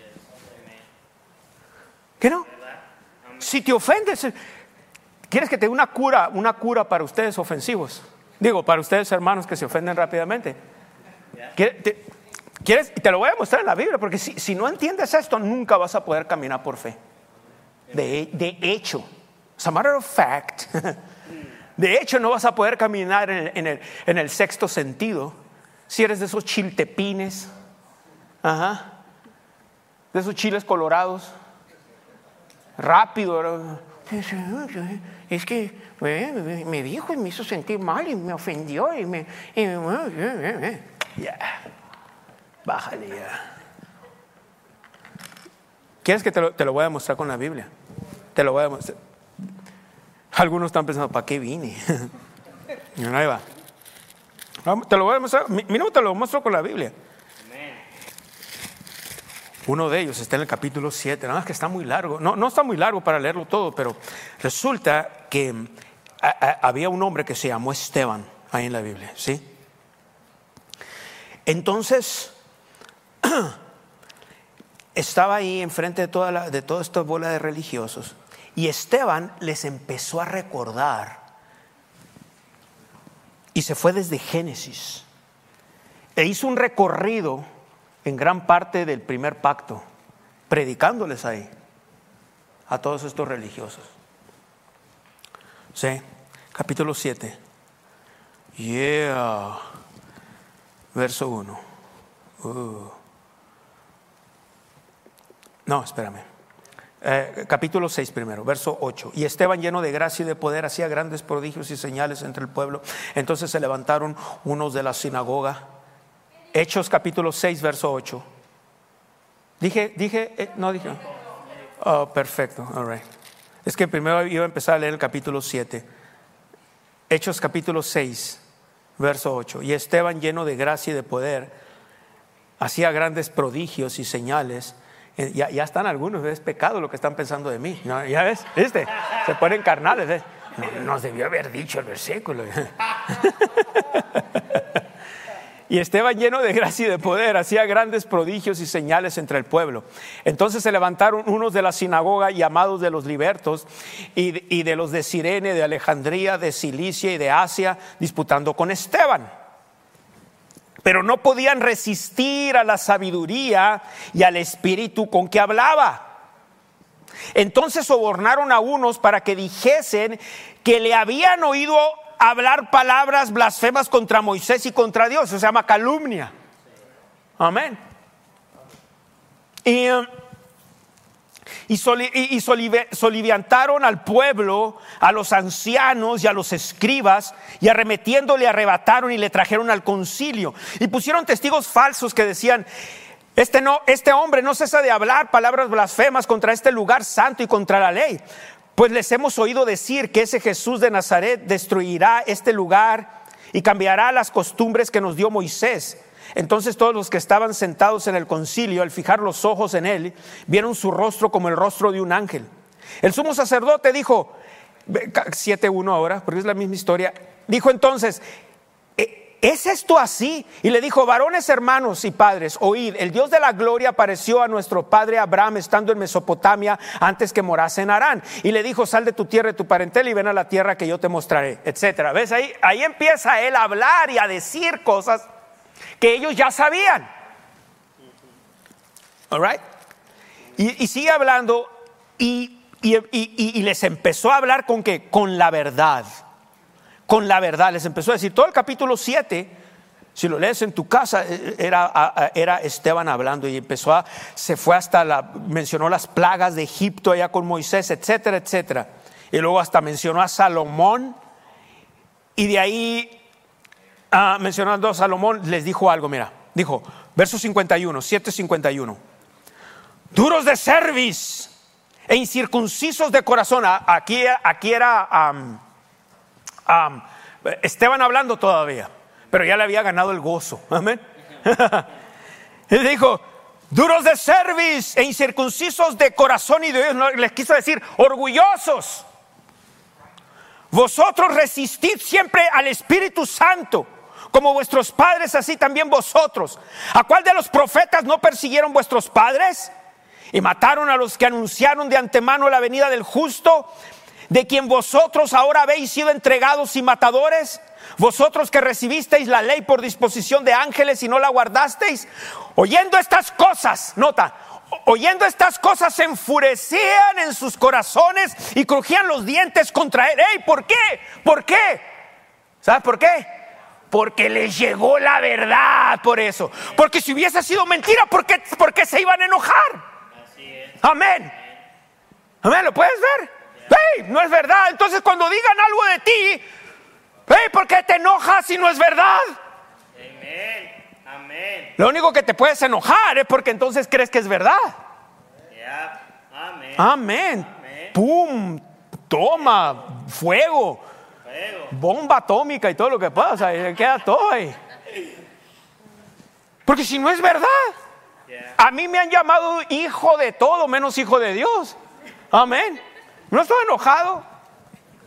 B: ¿Qué no? Si te ofendes, ¿quieres que te dé una cura para ustedes ofensivos? Digo, para ustedes hermanos que se ofenden rápidamente. ¿Quieres? Te lo voy a mostrar en la Biblia, porque si no entiendes esto, nunca vas a poder caminar por fe. De hecho, as a matter of fact, de hecho no vas a poder caminar en el sexto sentido si eres de esos chiltepines, de esos chiles colorados. Rápido, es que me dijo y me hizo sentir mal y me ofendió bájale ya. ¿Quieres que te lo voy a mostrar con la Biblia? Te lo voy a mostrar. Algunos están pensando, ¿para qué vine? Ahí va. Te lo voy a mostrar. Mira, te lo muestro con la Biblia. Uno de ellos está en el capítulo 7, nada más que está muy largo. No está muy largo para leerlo todo, pero resulta que había un hombre que se llamó Esteban ahí en la Biblia, ¿sí? Entonces, estaba ahí enfrente de toda esta bola de religiosos, y Esteban les empezó a recordar, y se fue desde Génesis e hizo un recorrido en gran parte del primer pacto, predicándoles ahí a todos estos religiosos. Sí, capítulo 7. Verso 1. No, espérame. Capítulo 6 primero, verso 8. Y Esteban, lleno de gracia y de poder, hacía grandes prodigios y señales entre el pueblo. Entonces se levantaron unos de la sinagoga. Hechos capítulo 6, verso 8. No dije. Oh, perfecto, all right. Es que primero iba a empezar a leer el capítulo 7. Hechos capítulo 6, verso 8. Y Esteban, lleno de gracia y de poder, hacía grandes prodigios y señales. Ya están algunos, es pecado lo que están pensando de mí, ¿no? Ya ves, ¿viste? Se ponen carnales, ¿ves? No, nos debió haber dicho el versículo. Y Esteban, lleno de gracia y de poder, hacía grandes prodigios y señales entre el pueblo. Entonces se levantaron unos de la sinagoga, llamados de los libertos, y de los de Cirene, de Alejandría, de Cilicia y de Asia, disputando con Esteban. Pero no podían resistir a la sabiduría y al espíritu con que hablaba. Entonces sobornaron a unos para que dijesen que le habían oído hablar palabras blasfemas contra Moisés y contra Dios. Eso se llama calumnia. Amén. Y soliviantaron al pueblo, a los ancianos y a los escribas, y arremetiéndole arrebataron y le trajeron al concilio. Y pusieron testigos falsos que decían: este hombre no cesa de hablar palabras blasfemas contra este lugar santo y contra la ley. Pues les hemos oído decir que ese Jesús de Nazaret destruirá este lugar y cambiará las costumbres que nos dio Moisés. Entonces todos los que estaban sentados en el concilio, al fijar los ojos en él, vieron su rostro como el rostro de un ángel. El sumo sacerdote dijo, 7:1 ahora, porque es la misma historia, dijo entonces: ¿es esto así? Y le dijo: varones, hermanos y padres, oíd, el Dios de la gloria apareció a nuestro padre Abraham estando en Mesopotamia antes que morase en Harán. Y le dijo: sal de tu tierra y tu parentela y ven a la tierra que yo te mostraré, etcétera. ¿Ves? Ahí empieza él a hablar y a decir cosas que ellos ya sabían. All right? Y sigue hablando y les empezó a hablar ¿con qué? Con la verdad. Con la verdad. Les empezó a decir todo el capítulo 7. Si lo lees en tu casa, era Esteban hablando, y se fue mencionó las plagas de Egipto allá con Moisés, etcétera, etcétera. Y luego hasta mencionó a Salomón, y de ahí mencionando a Salomón, les dijo algo, mira, dijo, verso 51, 7:51. Duros de cerviz e incircuncisos de corazón. Aquí era Esteban hablando todavía, pero ya le había ganado el gozo. Amén. Él dijo: duros de cerviz e incircuncisos de corazón y de oídos. No, les quiso decir orgullosos. Vosotros resistid siempre al Espíritu Santo, como vuestros padres, así también vosotros. ¿A cuál de los profetas no persiguieron vuestros padres? Y mataron a los que anunciaron de antemano la venida del justo, de quien vosotros ahora habéis sido entregados y matadores. Vosotros que recibisteis la ley por disposición de ángeles y no la guardasteis. Oyendo estas cosas, nota, oyendo estas cosas se enfurecían en sus corazones y crujían los dientes contra él. ¡Ey! ¿Por qué? ¿Por qué? ¿Sabes por qué? Porque les llegó la verdad. Por eso. Porque si hubiese sido mentira, ¿por qué se iban a enojar? Amén. Amén, ¿lo puedes ver? Hey, no es verdad. Entonces cuando digan algo de ti, hey, ¿por qué te enojas si no es verdad?
C: Amén. Amén.
B: Lo único que te puedes enojar es porque entonces crees que es verdad.
C: Yeah. Amén.
B: Amén.
C: Amén.
B: Pum, toma, fuego, bomba atómica y todo lo que pasa, y queda todo ahí. Porque si no es verdad, a mí me han llamado hijo de todo menos hijo de Dios. Amén. No estoy enojado.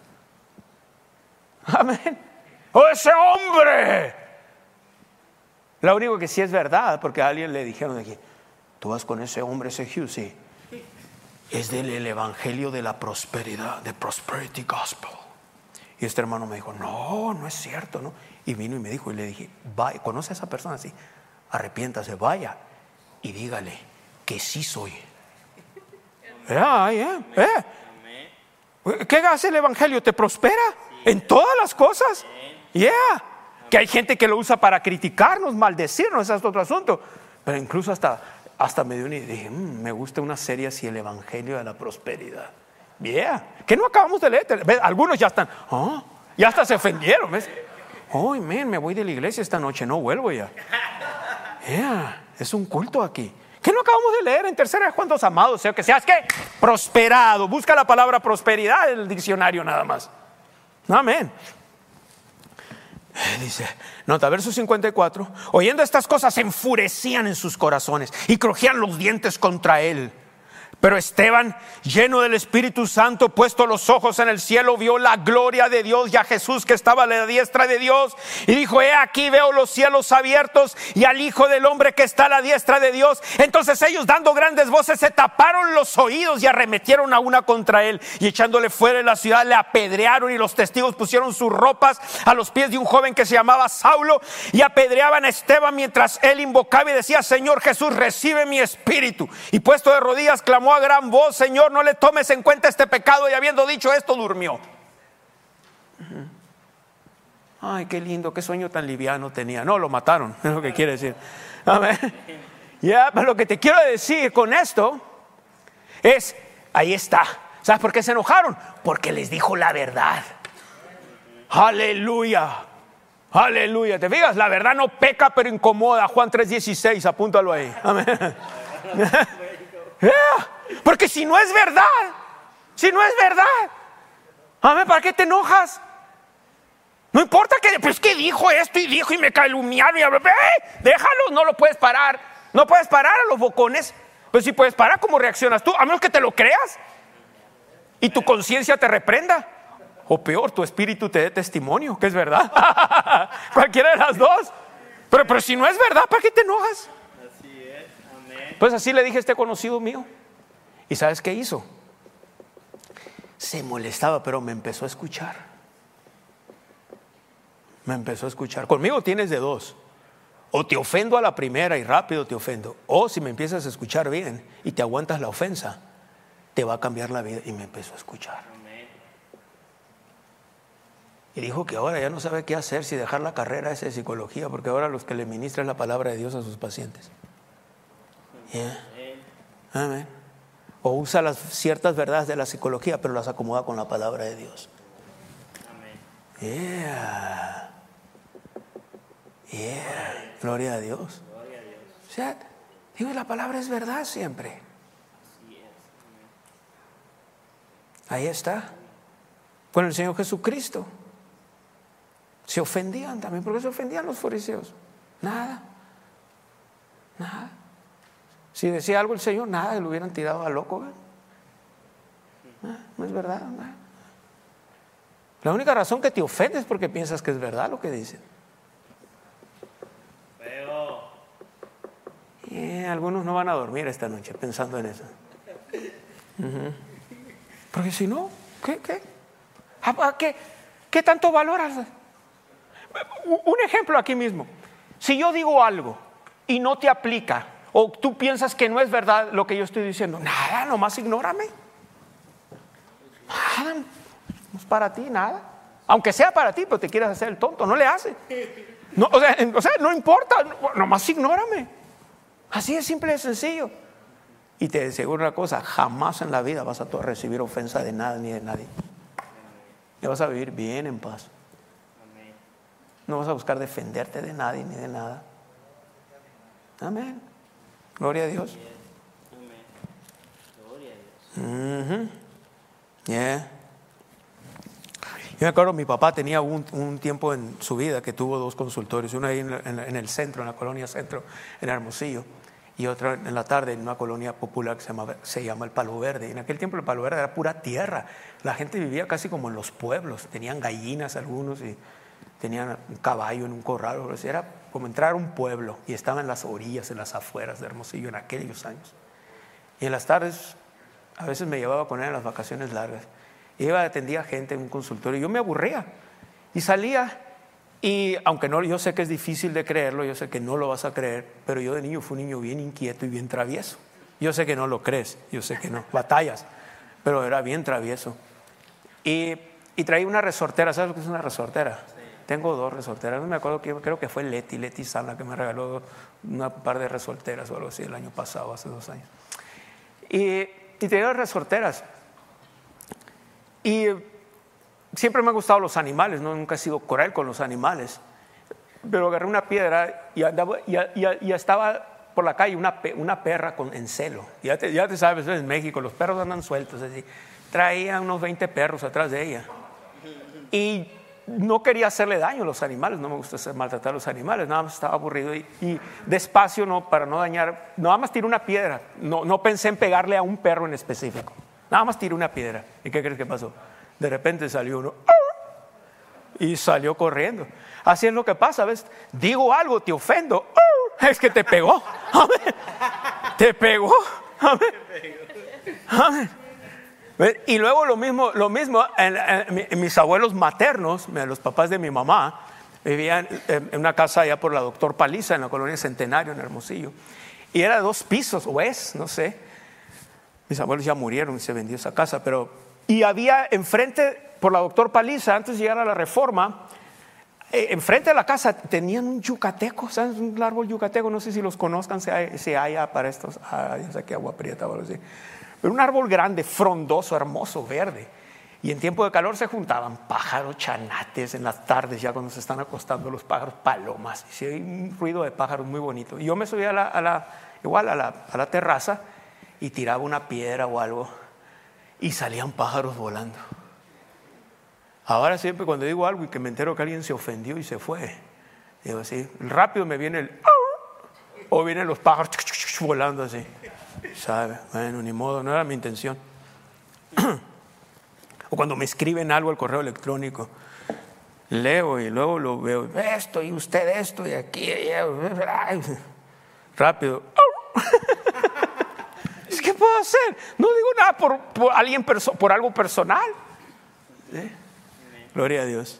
B: Amén. ¡Oh, ese hombre! Lo único que sí es verdad, porque a alguien le dijeron de aquí, tú vas con ese hombre, ese Hugh, sí. Es del evangelio de la prosperidad, de prosperity gospel. Y este hermano me dijo, no es cierto, ¿no? Y vino y me dijo, y le dije, vaya, ¿conoce a esa persona? Así, arrepiéntase, vaya y dígale que sí soy. ¿Qué hace el evangelio? ¿Te prospera en todas las cosas? Que hay gente que lo usa para criticarnos, maldecirnos, ese es otro asunto. Pero incluso hasta me dio una idea, dije, me gusta una serie así, el evangelio de la prosperidad. Que no acabamos de leer. ¿Ves? Algunos ya están, ya hasta se ofendieron, ¿ves? Me voy de la iglesia esta noche, no vuelvo ya. Es un culto aquí. ¿Qué no acabamos de leer en 3 Juan 2, amados? O sea, que seas que prosperado. Busca la palabra prosperidad en el diccionario nada más. Amén. Dice, nota, verso 54. Oyendo estas cosas se enfurecían en sus corazones y crujían los dientes contra él. Pero Esteban, lleno del Espíritu Santo, puesto los ojos en el cielo, vio la gloria de Dios y a Jesús que estaba a la diestra de Dios, y dijo, he aquí veo los cielos abiertos y al Hijo del Hombre que está a la diestra de Dios. Entonces ellos, dando grandes voces, se taparon los oídos y arremetieron a una contra él, y echándole fuera de la ciudad le apedrearon, y los testigos pusieron sus ropas a los pies de un joven que se llamaba Saulo, y apedreaban a Esteban mientras él invocaba y decía, Señor Jesús, recibe mi espíritu. Y puesto de rodillas clamó a gran voz, Señor, no le tomes en cuenta este pecado. Y habiendo dicho esto, durmió. Ay, qué lindo, qué sueño tan liviano tenía. No, lo mataron, es lo que quiere decir. Amén. Pero lo que te quiero decir con esto es, ahí está. ¿Sabes por qué se enojaron? Porque les dijo la verdad. Aleluya. Aleluya. ¿Te fijas? La verdad no peca, pero incomoda. Juan 3:16, apúntalo ahí. Amén. Porque si no es verdad, amén, ¿para qué te enojas? No importa que, pues que dijo esto y dijo y me calumniaron y déjalo, no lo puedes parar. No puedes parar a los bocones. Pues si puedes parar, ¿cómo reaccionas tú? A menos que te lo creas y tu conciencia te reprenda, o peor, tu espíritu te dé testimonio que es verdad. Cualquiera de las dos. Pero si no es verdad, ¿para qué te enojas? Pues así le dije a este conocido mío. ¿Y sabes qué hizo? Se molestaba, pero me empezó a escuchar. Conmigo tienes de dos. O te ofendo a la primera y rápido te ofendo. O si me empiezas a escuchar bien y te aguantas la ofensa, te va a cambiar la vida. Y me empezó a escuchar. Y dijo que ahora ya no sabe qué hacer, si dejar la carrera esa de psicología, porque ahora los que le ministran la palabra de Dios a sus pacientes. Amén. O usa las ciertas verdades de la psicología, pero las acomoda con la palabra de Dios. Gloria a Dios. O sea, digo, la palabra es verdad siempre. Ahí está. Con el Señor Jesucristo se ofendían también. ¿Por qué se ofendían los fariseos? Nada. Si decía algo el Señor, nada, lo hubieran tirado a loco. No es verdad. La única razón que te ofendes es porque piensas que es verdad lo que dicen. Algunos no van a dormir esta noche pensando en eso. Porque si no, ¿qué tanto valoras? Un ejemplo aquí mismo. Si yo digo algo y no te aplica, o tú piensas que no es verdad lo que yo estoy diciendo, nada, nomás ignórame. Nada, no es para ti, nada. Aunque sea para ti, pero te quieres hacer el tonto, no le hace. No, o sea, no importa, nomás ignórame. Así es simple y sencillo. Y te aseguro una cosa, jamás en la vida vas a recibir ofensa de nada ni de nadie. Y vas a vivir bien en paz. No vas a buscar defenderte de nadie ni de nada. Amén. Gloria a Dios. Yo me acuerdo, mi papá tenía un tiempo en su vida que tuvo 2 consultorios, uno ahí en el centro, en la colonia Centro, en Hermosillo, y otro en la tarde en una colonia popular que se llama el Palo Verde. Y en aquel tiempo el Palo Verde era pura tierra, la gente vivía casi como en los pueblos, tenían gallinas algunos y tenían un caballo en un corral, era como entrar a un pueblo, y estaba en las orillas, en las afueras de Hermosillo en aquellos años. Y en las tardes a veces me llevaba con él en las vacaciones largas. Iba, atendía gente en un consultorio y yo me aburría y salía. Y aunque no, yo sé que es difícil de creerlo, yo sé que no lo vas a creer, pero yo de niño fui un niño bien inquieto y bien travieso. Yo sé que no lo crees, yo sé que no, batallas, pero era bien travieso. Y traía una resortera. ¿Sabes lo que es una resortera? Sí. Tengo 2 resorteras. No me acuerdo, creo que fue Leti Sala que me regaló una par de resorteras o algo así el año pasado, hace 2 años. Y tenía resorteras. Y siempre me han gustado los animales, ¿no? Nunca he sido cruel con los animales. Pero agarré una piedra y estaba por la calle una perra en celo. Ya te sabes, en México los perros andan sueltos así. Traía unos 20 perros atrás de ella. Y no quería hacerle daño a los animales, no me gusta maltratar a los animales, nada más estaba aburrido y despacio, para no dañar, nada más tiré una piedra, no pensé en pegarle a un perro en específico, nada más tiré una piedra. ¿Y qué crees que pasó? De repente salió uno y salió corriendo. Así es lo que pasa, ¿ves? Digo algo, te ofendo, es que te pegó. Amén. Te pegó. Amén. Amén. Y luego lo mismo en mis abuelos maternos, los papás de mi mamá, vivían en una casa allá por la Doctor Paliza, en la colonia Centenario, en Hermosillo. Y era de 2 pisos, o no sé. Mis abuelos ya murieron y se vendió esa casa. Y había enfrente, por la Doctor Paliza, antes de llegar a la Reforma, enfrente de la casa tenían un yucateco, ¿sabes? Un árbol yucateco, no sé si los conozcan, se halla para estos, ya sé que Agua Prieta o algo así. Pero un árbol grande, frondoso, hermoso, verde. Y en tiempo de calor se juntaban pájaros, chanates en las tardes, ya cuando se están acostando los pájaros, palomas. Y sí, hay un ruido de pájaros muy bonito. Y yo me subía a la terraza y tiraba una piedra o algo y salían pájaros volando. Ahora siempre cuando digo algo y que me entero que alguien se ofendió y se fue, digo así, rápido me viene o vienen los pájaros volando así. ¿Sabe? Bueno, ni modo, no era mi intención. O cuando me escriben algo al correo electrónico, leo y luego lo veo, esto y usted esto y aquí, rápido. ¿Qué puedo hacer? No digo nada por alguien, por algo personal. ¿Sí? Gloria a Dios.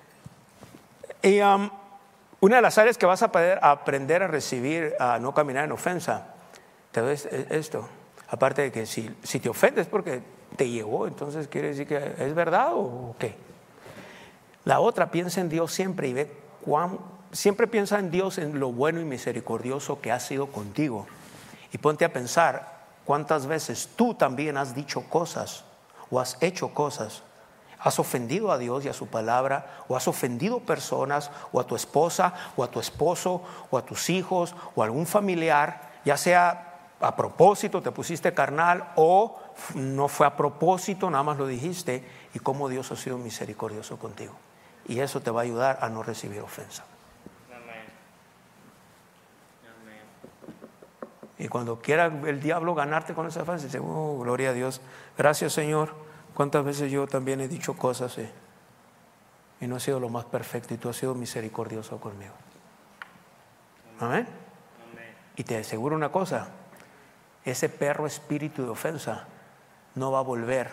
B: Y una de las áreas que vas a aprender a recibir, a no caminar en ofensa, te doy esto. Aparte de que si te ofendes porque te llegó, entonces quiere decir que es verdad o qué. La otra, piensa en Dios siempre y ve siempre piensa en Dios, en lo bueno y misericordioso que ha sido contigo. Y ponte a pensar cuántas veces tú también has dicho cosas o has hecho cosas. Has ofendido a Dios y a su palabra, o has ofendido personas, o a tu esposa, o a tu esposo, o a tus hijos, o a algún familiar, ya sea a propósito, te pusiste carnal, o no fue a propósito, nada más lo dijiste, y cómo Dios ha sido misericordioso contigo. Y eso te va a ayudar a no recibir ofensa.
C: Amén. Amén.
B: Y cuando quiera el diablo ganarte con esa ofensa, dice, gloria a Dios, gracias Señor. ¿Cuántas veces yo también he dicho cosas y no he sido lo más perfecto y tú has sido misericordioso conmigo? Amén. Amén. Y te aseguro una cosa, ese perro espíritu de ofensa no va a volver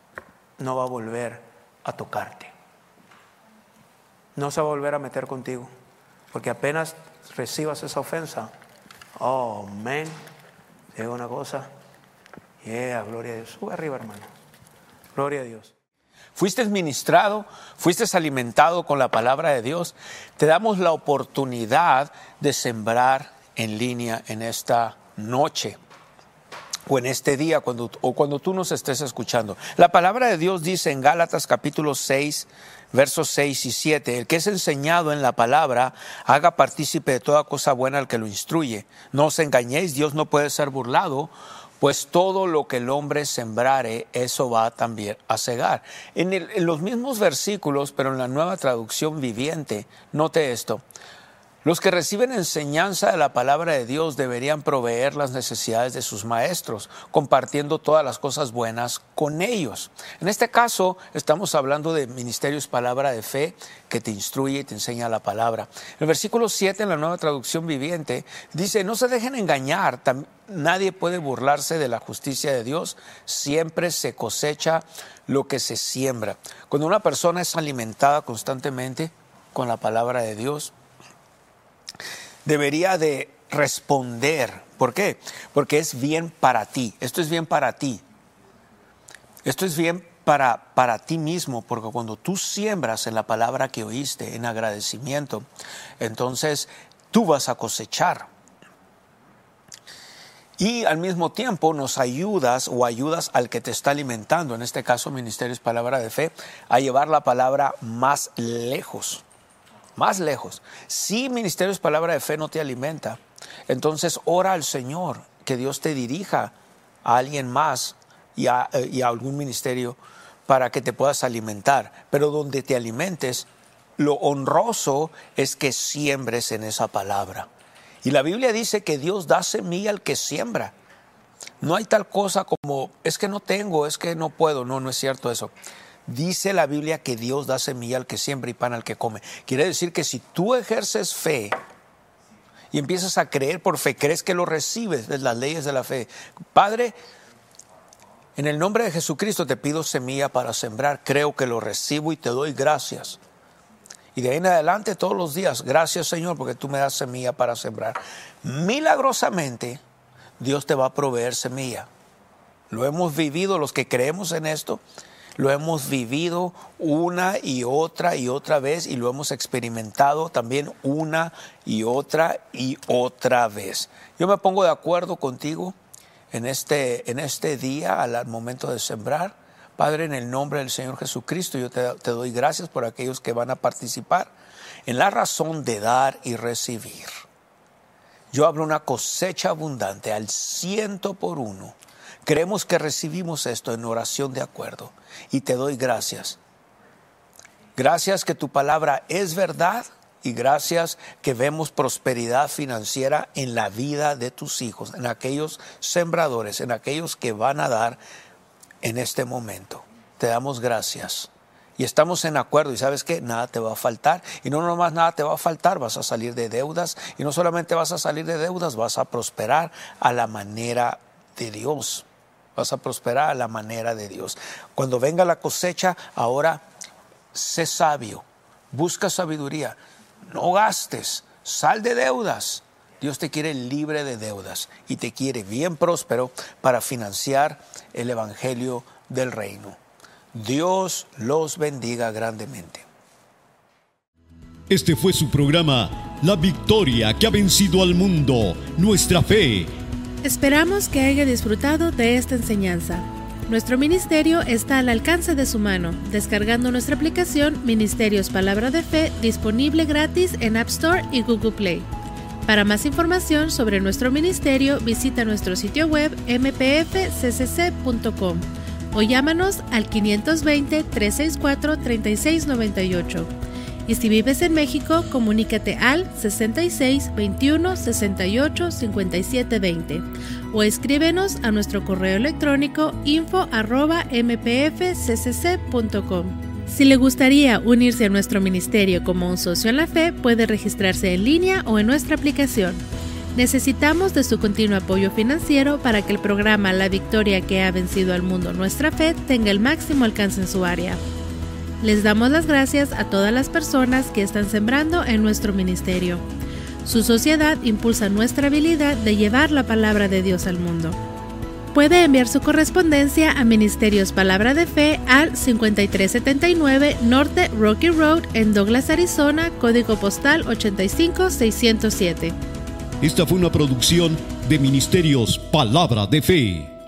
B: a tocarte. No se va a volver a meter contigo, porque apenas recibas esa ofensa, amén. Te digo una cosa, gloria a Dios. Sube arriba, hermano. Gloria a Dios. Fuiste ministrado, fuiste alimentado con la palabra de Dios. Te damos la oportunidad de sembrar en línea en esta noche o en este día cuando tú nos estés escuchando. La palabra de Dios dice en Gálatas capítulo 6, versos 6 y 7, el que es enseñado en la palabra, haga partícipe de toda cosa buena al que lo instruye. No os engañéis, Dios no puede ser burlado, pues todo lo que el hombre sembrare, eso va también a segar. En los mismos versículos, pero en la Nueva Traducción Viviente, note esto.
D: Los que reciben enseñanza de la palabra de Dios deberían proveer las necesidades de sus maestros, compartiendo todas las cosas buenas con ellos. En este caso, estamos hablando de Ministerios Palabra de Fe, que te instruye y te enseña la palabra. El versículo 7 en la Nueva Traducción Viviente dice: no se dejen engañar, nadie puede burlarse de la justicia de Dios, siempre se cosecha lo que se siembra. Cuando una persona es alimentada constantemente con la palabra de Dios, debería de responder. ¿Por qué? Porque es bien para ti. Esto es bien para ti. Esto es bien para ti mismo, porque cuando tú siembras en la palabra que oíste, en agradecimiento, entonces tú vas a cosechar. Y al mismo tiempo nos ayudas o ayudas al que te está alimentando, en este caso Ministerios Palabra de Fe, a llevar la palabra más lejos. Más lejos. Si Ministerios Palabra de Fe no te alimenta, entonces ora al Señor que Dios te dirija a alguien más y a algún ministerio para que te puedas alimentar. Pero donde te alimentes, lo honroso es que siembres en esa palabra. Y la Biblia dice que Dios da semilla al que siembra. No hay tal cosa como, es que no tengo, es que no puedo. No, no es cierto eso. Dice la Biblia que Dios da semilla al que siembra y pan al que come. Quiere decir que si tú ejerces fe y empiezas a creer por fe, crees que lo recibes, de las leyes de la fe. Padre, en el nombre de Jesucristo te pido semilla para sembrar. Creo que lo recibo y te doy gracias. Y de ahí en adelante todos los días, gracias Señor porque tú me das semilla para sembrar. Milagrosamente Dios te va a proveer semilla. Lo hemos vivido los que creemos en esto. Lo hemos vivido una y otra vez y lo hemos experimentado también una y otra vez. Yo me pongo de acuerdo contigo en este día al momento de sembrar. Padre, en el nombre del Señor Jesucristo, yo te doy gracias por aquellos que van a participar en la razón de dar y recibir. Yo hablo una cosecha abundante al 100%. Creemos que recibimos esto en oración de acuerdo y te doy gracias. Gracias que tu palabra es verdad y gracias que vemos prosperidad financiera en la vida de tus hijos, en aquellos sembradores, en aquellos que van a dar en este momento. Te damos gracias y estamos en acuerdo y sabes que nada te va a faltar y no nomás nada te va a faltar, vas a salir de deudas y no solamente vas a salir de deudas, vas a prosperar a la manera de Dios. Vas a prosperar a la manera de Dios. Cuando venga la cosecha, ahora sé sabio, busca sabiduría, no gastes, sal de deudas. Dios te quiere libre de deudas y te quiere bien próspero para financiar el evangelio del reino. Dios los bendiga grandemente.
G: Este fue su programa, La Victoria que ha vencido al mundo, nuestra fe.
A: Esperamos que haya disfrutado de esta enseñanza. Nuestro ministerio está al alcance de su mano, descargando nuestra aplicación Ministerios Palabra de Fe, disponible gratis en App Store y Google Play. Para más información sobre nuestro ministerio, visita nuestro sitio web mpfccc.com o llámanos al 520-364-3698. Y si vives en México, comunícate al 66 21 68 57 20 o escríbenos a nuestro correo electrónico info@mpfccc.com. Si le gustaría unirse a nuestro ministerio como un socio en la fe, puede registrarse en línea o en nuestra aplicación. Necesitamos de su continuo apoyo financiero para que el programa La Victoria que ha vencido al mundo, nuestra fe, tenga el máximo alcance en su área. Les damos las gracias a todas las personas que están sembrando en nuestro ministerio. Su sociedad impulsa nuestra habilidad de llevar la palabra de Dios al mundo. Puede enviar su correspondencia a Ministerios Palabra de Fe al 5379 Norte Rocky Road en Douglas, Arizona, código postal 85607.
G: Esta fue una producción de Ministerios Palabra de Fe.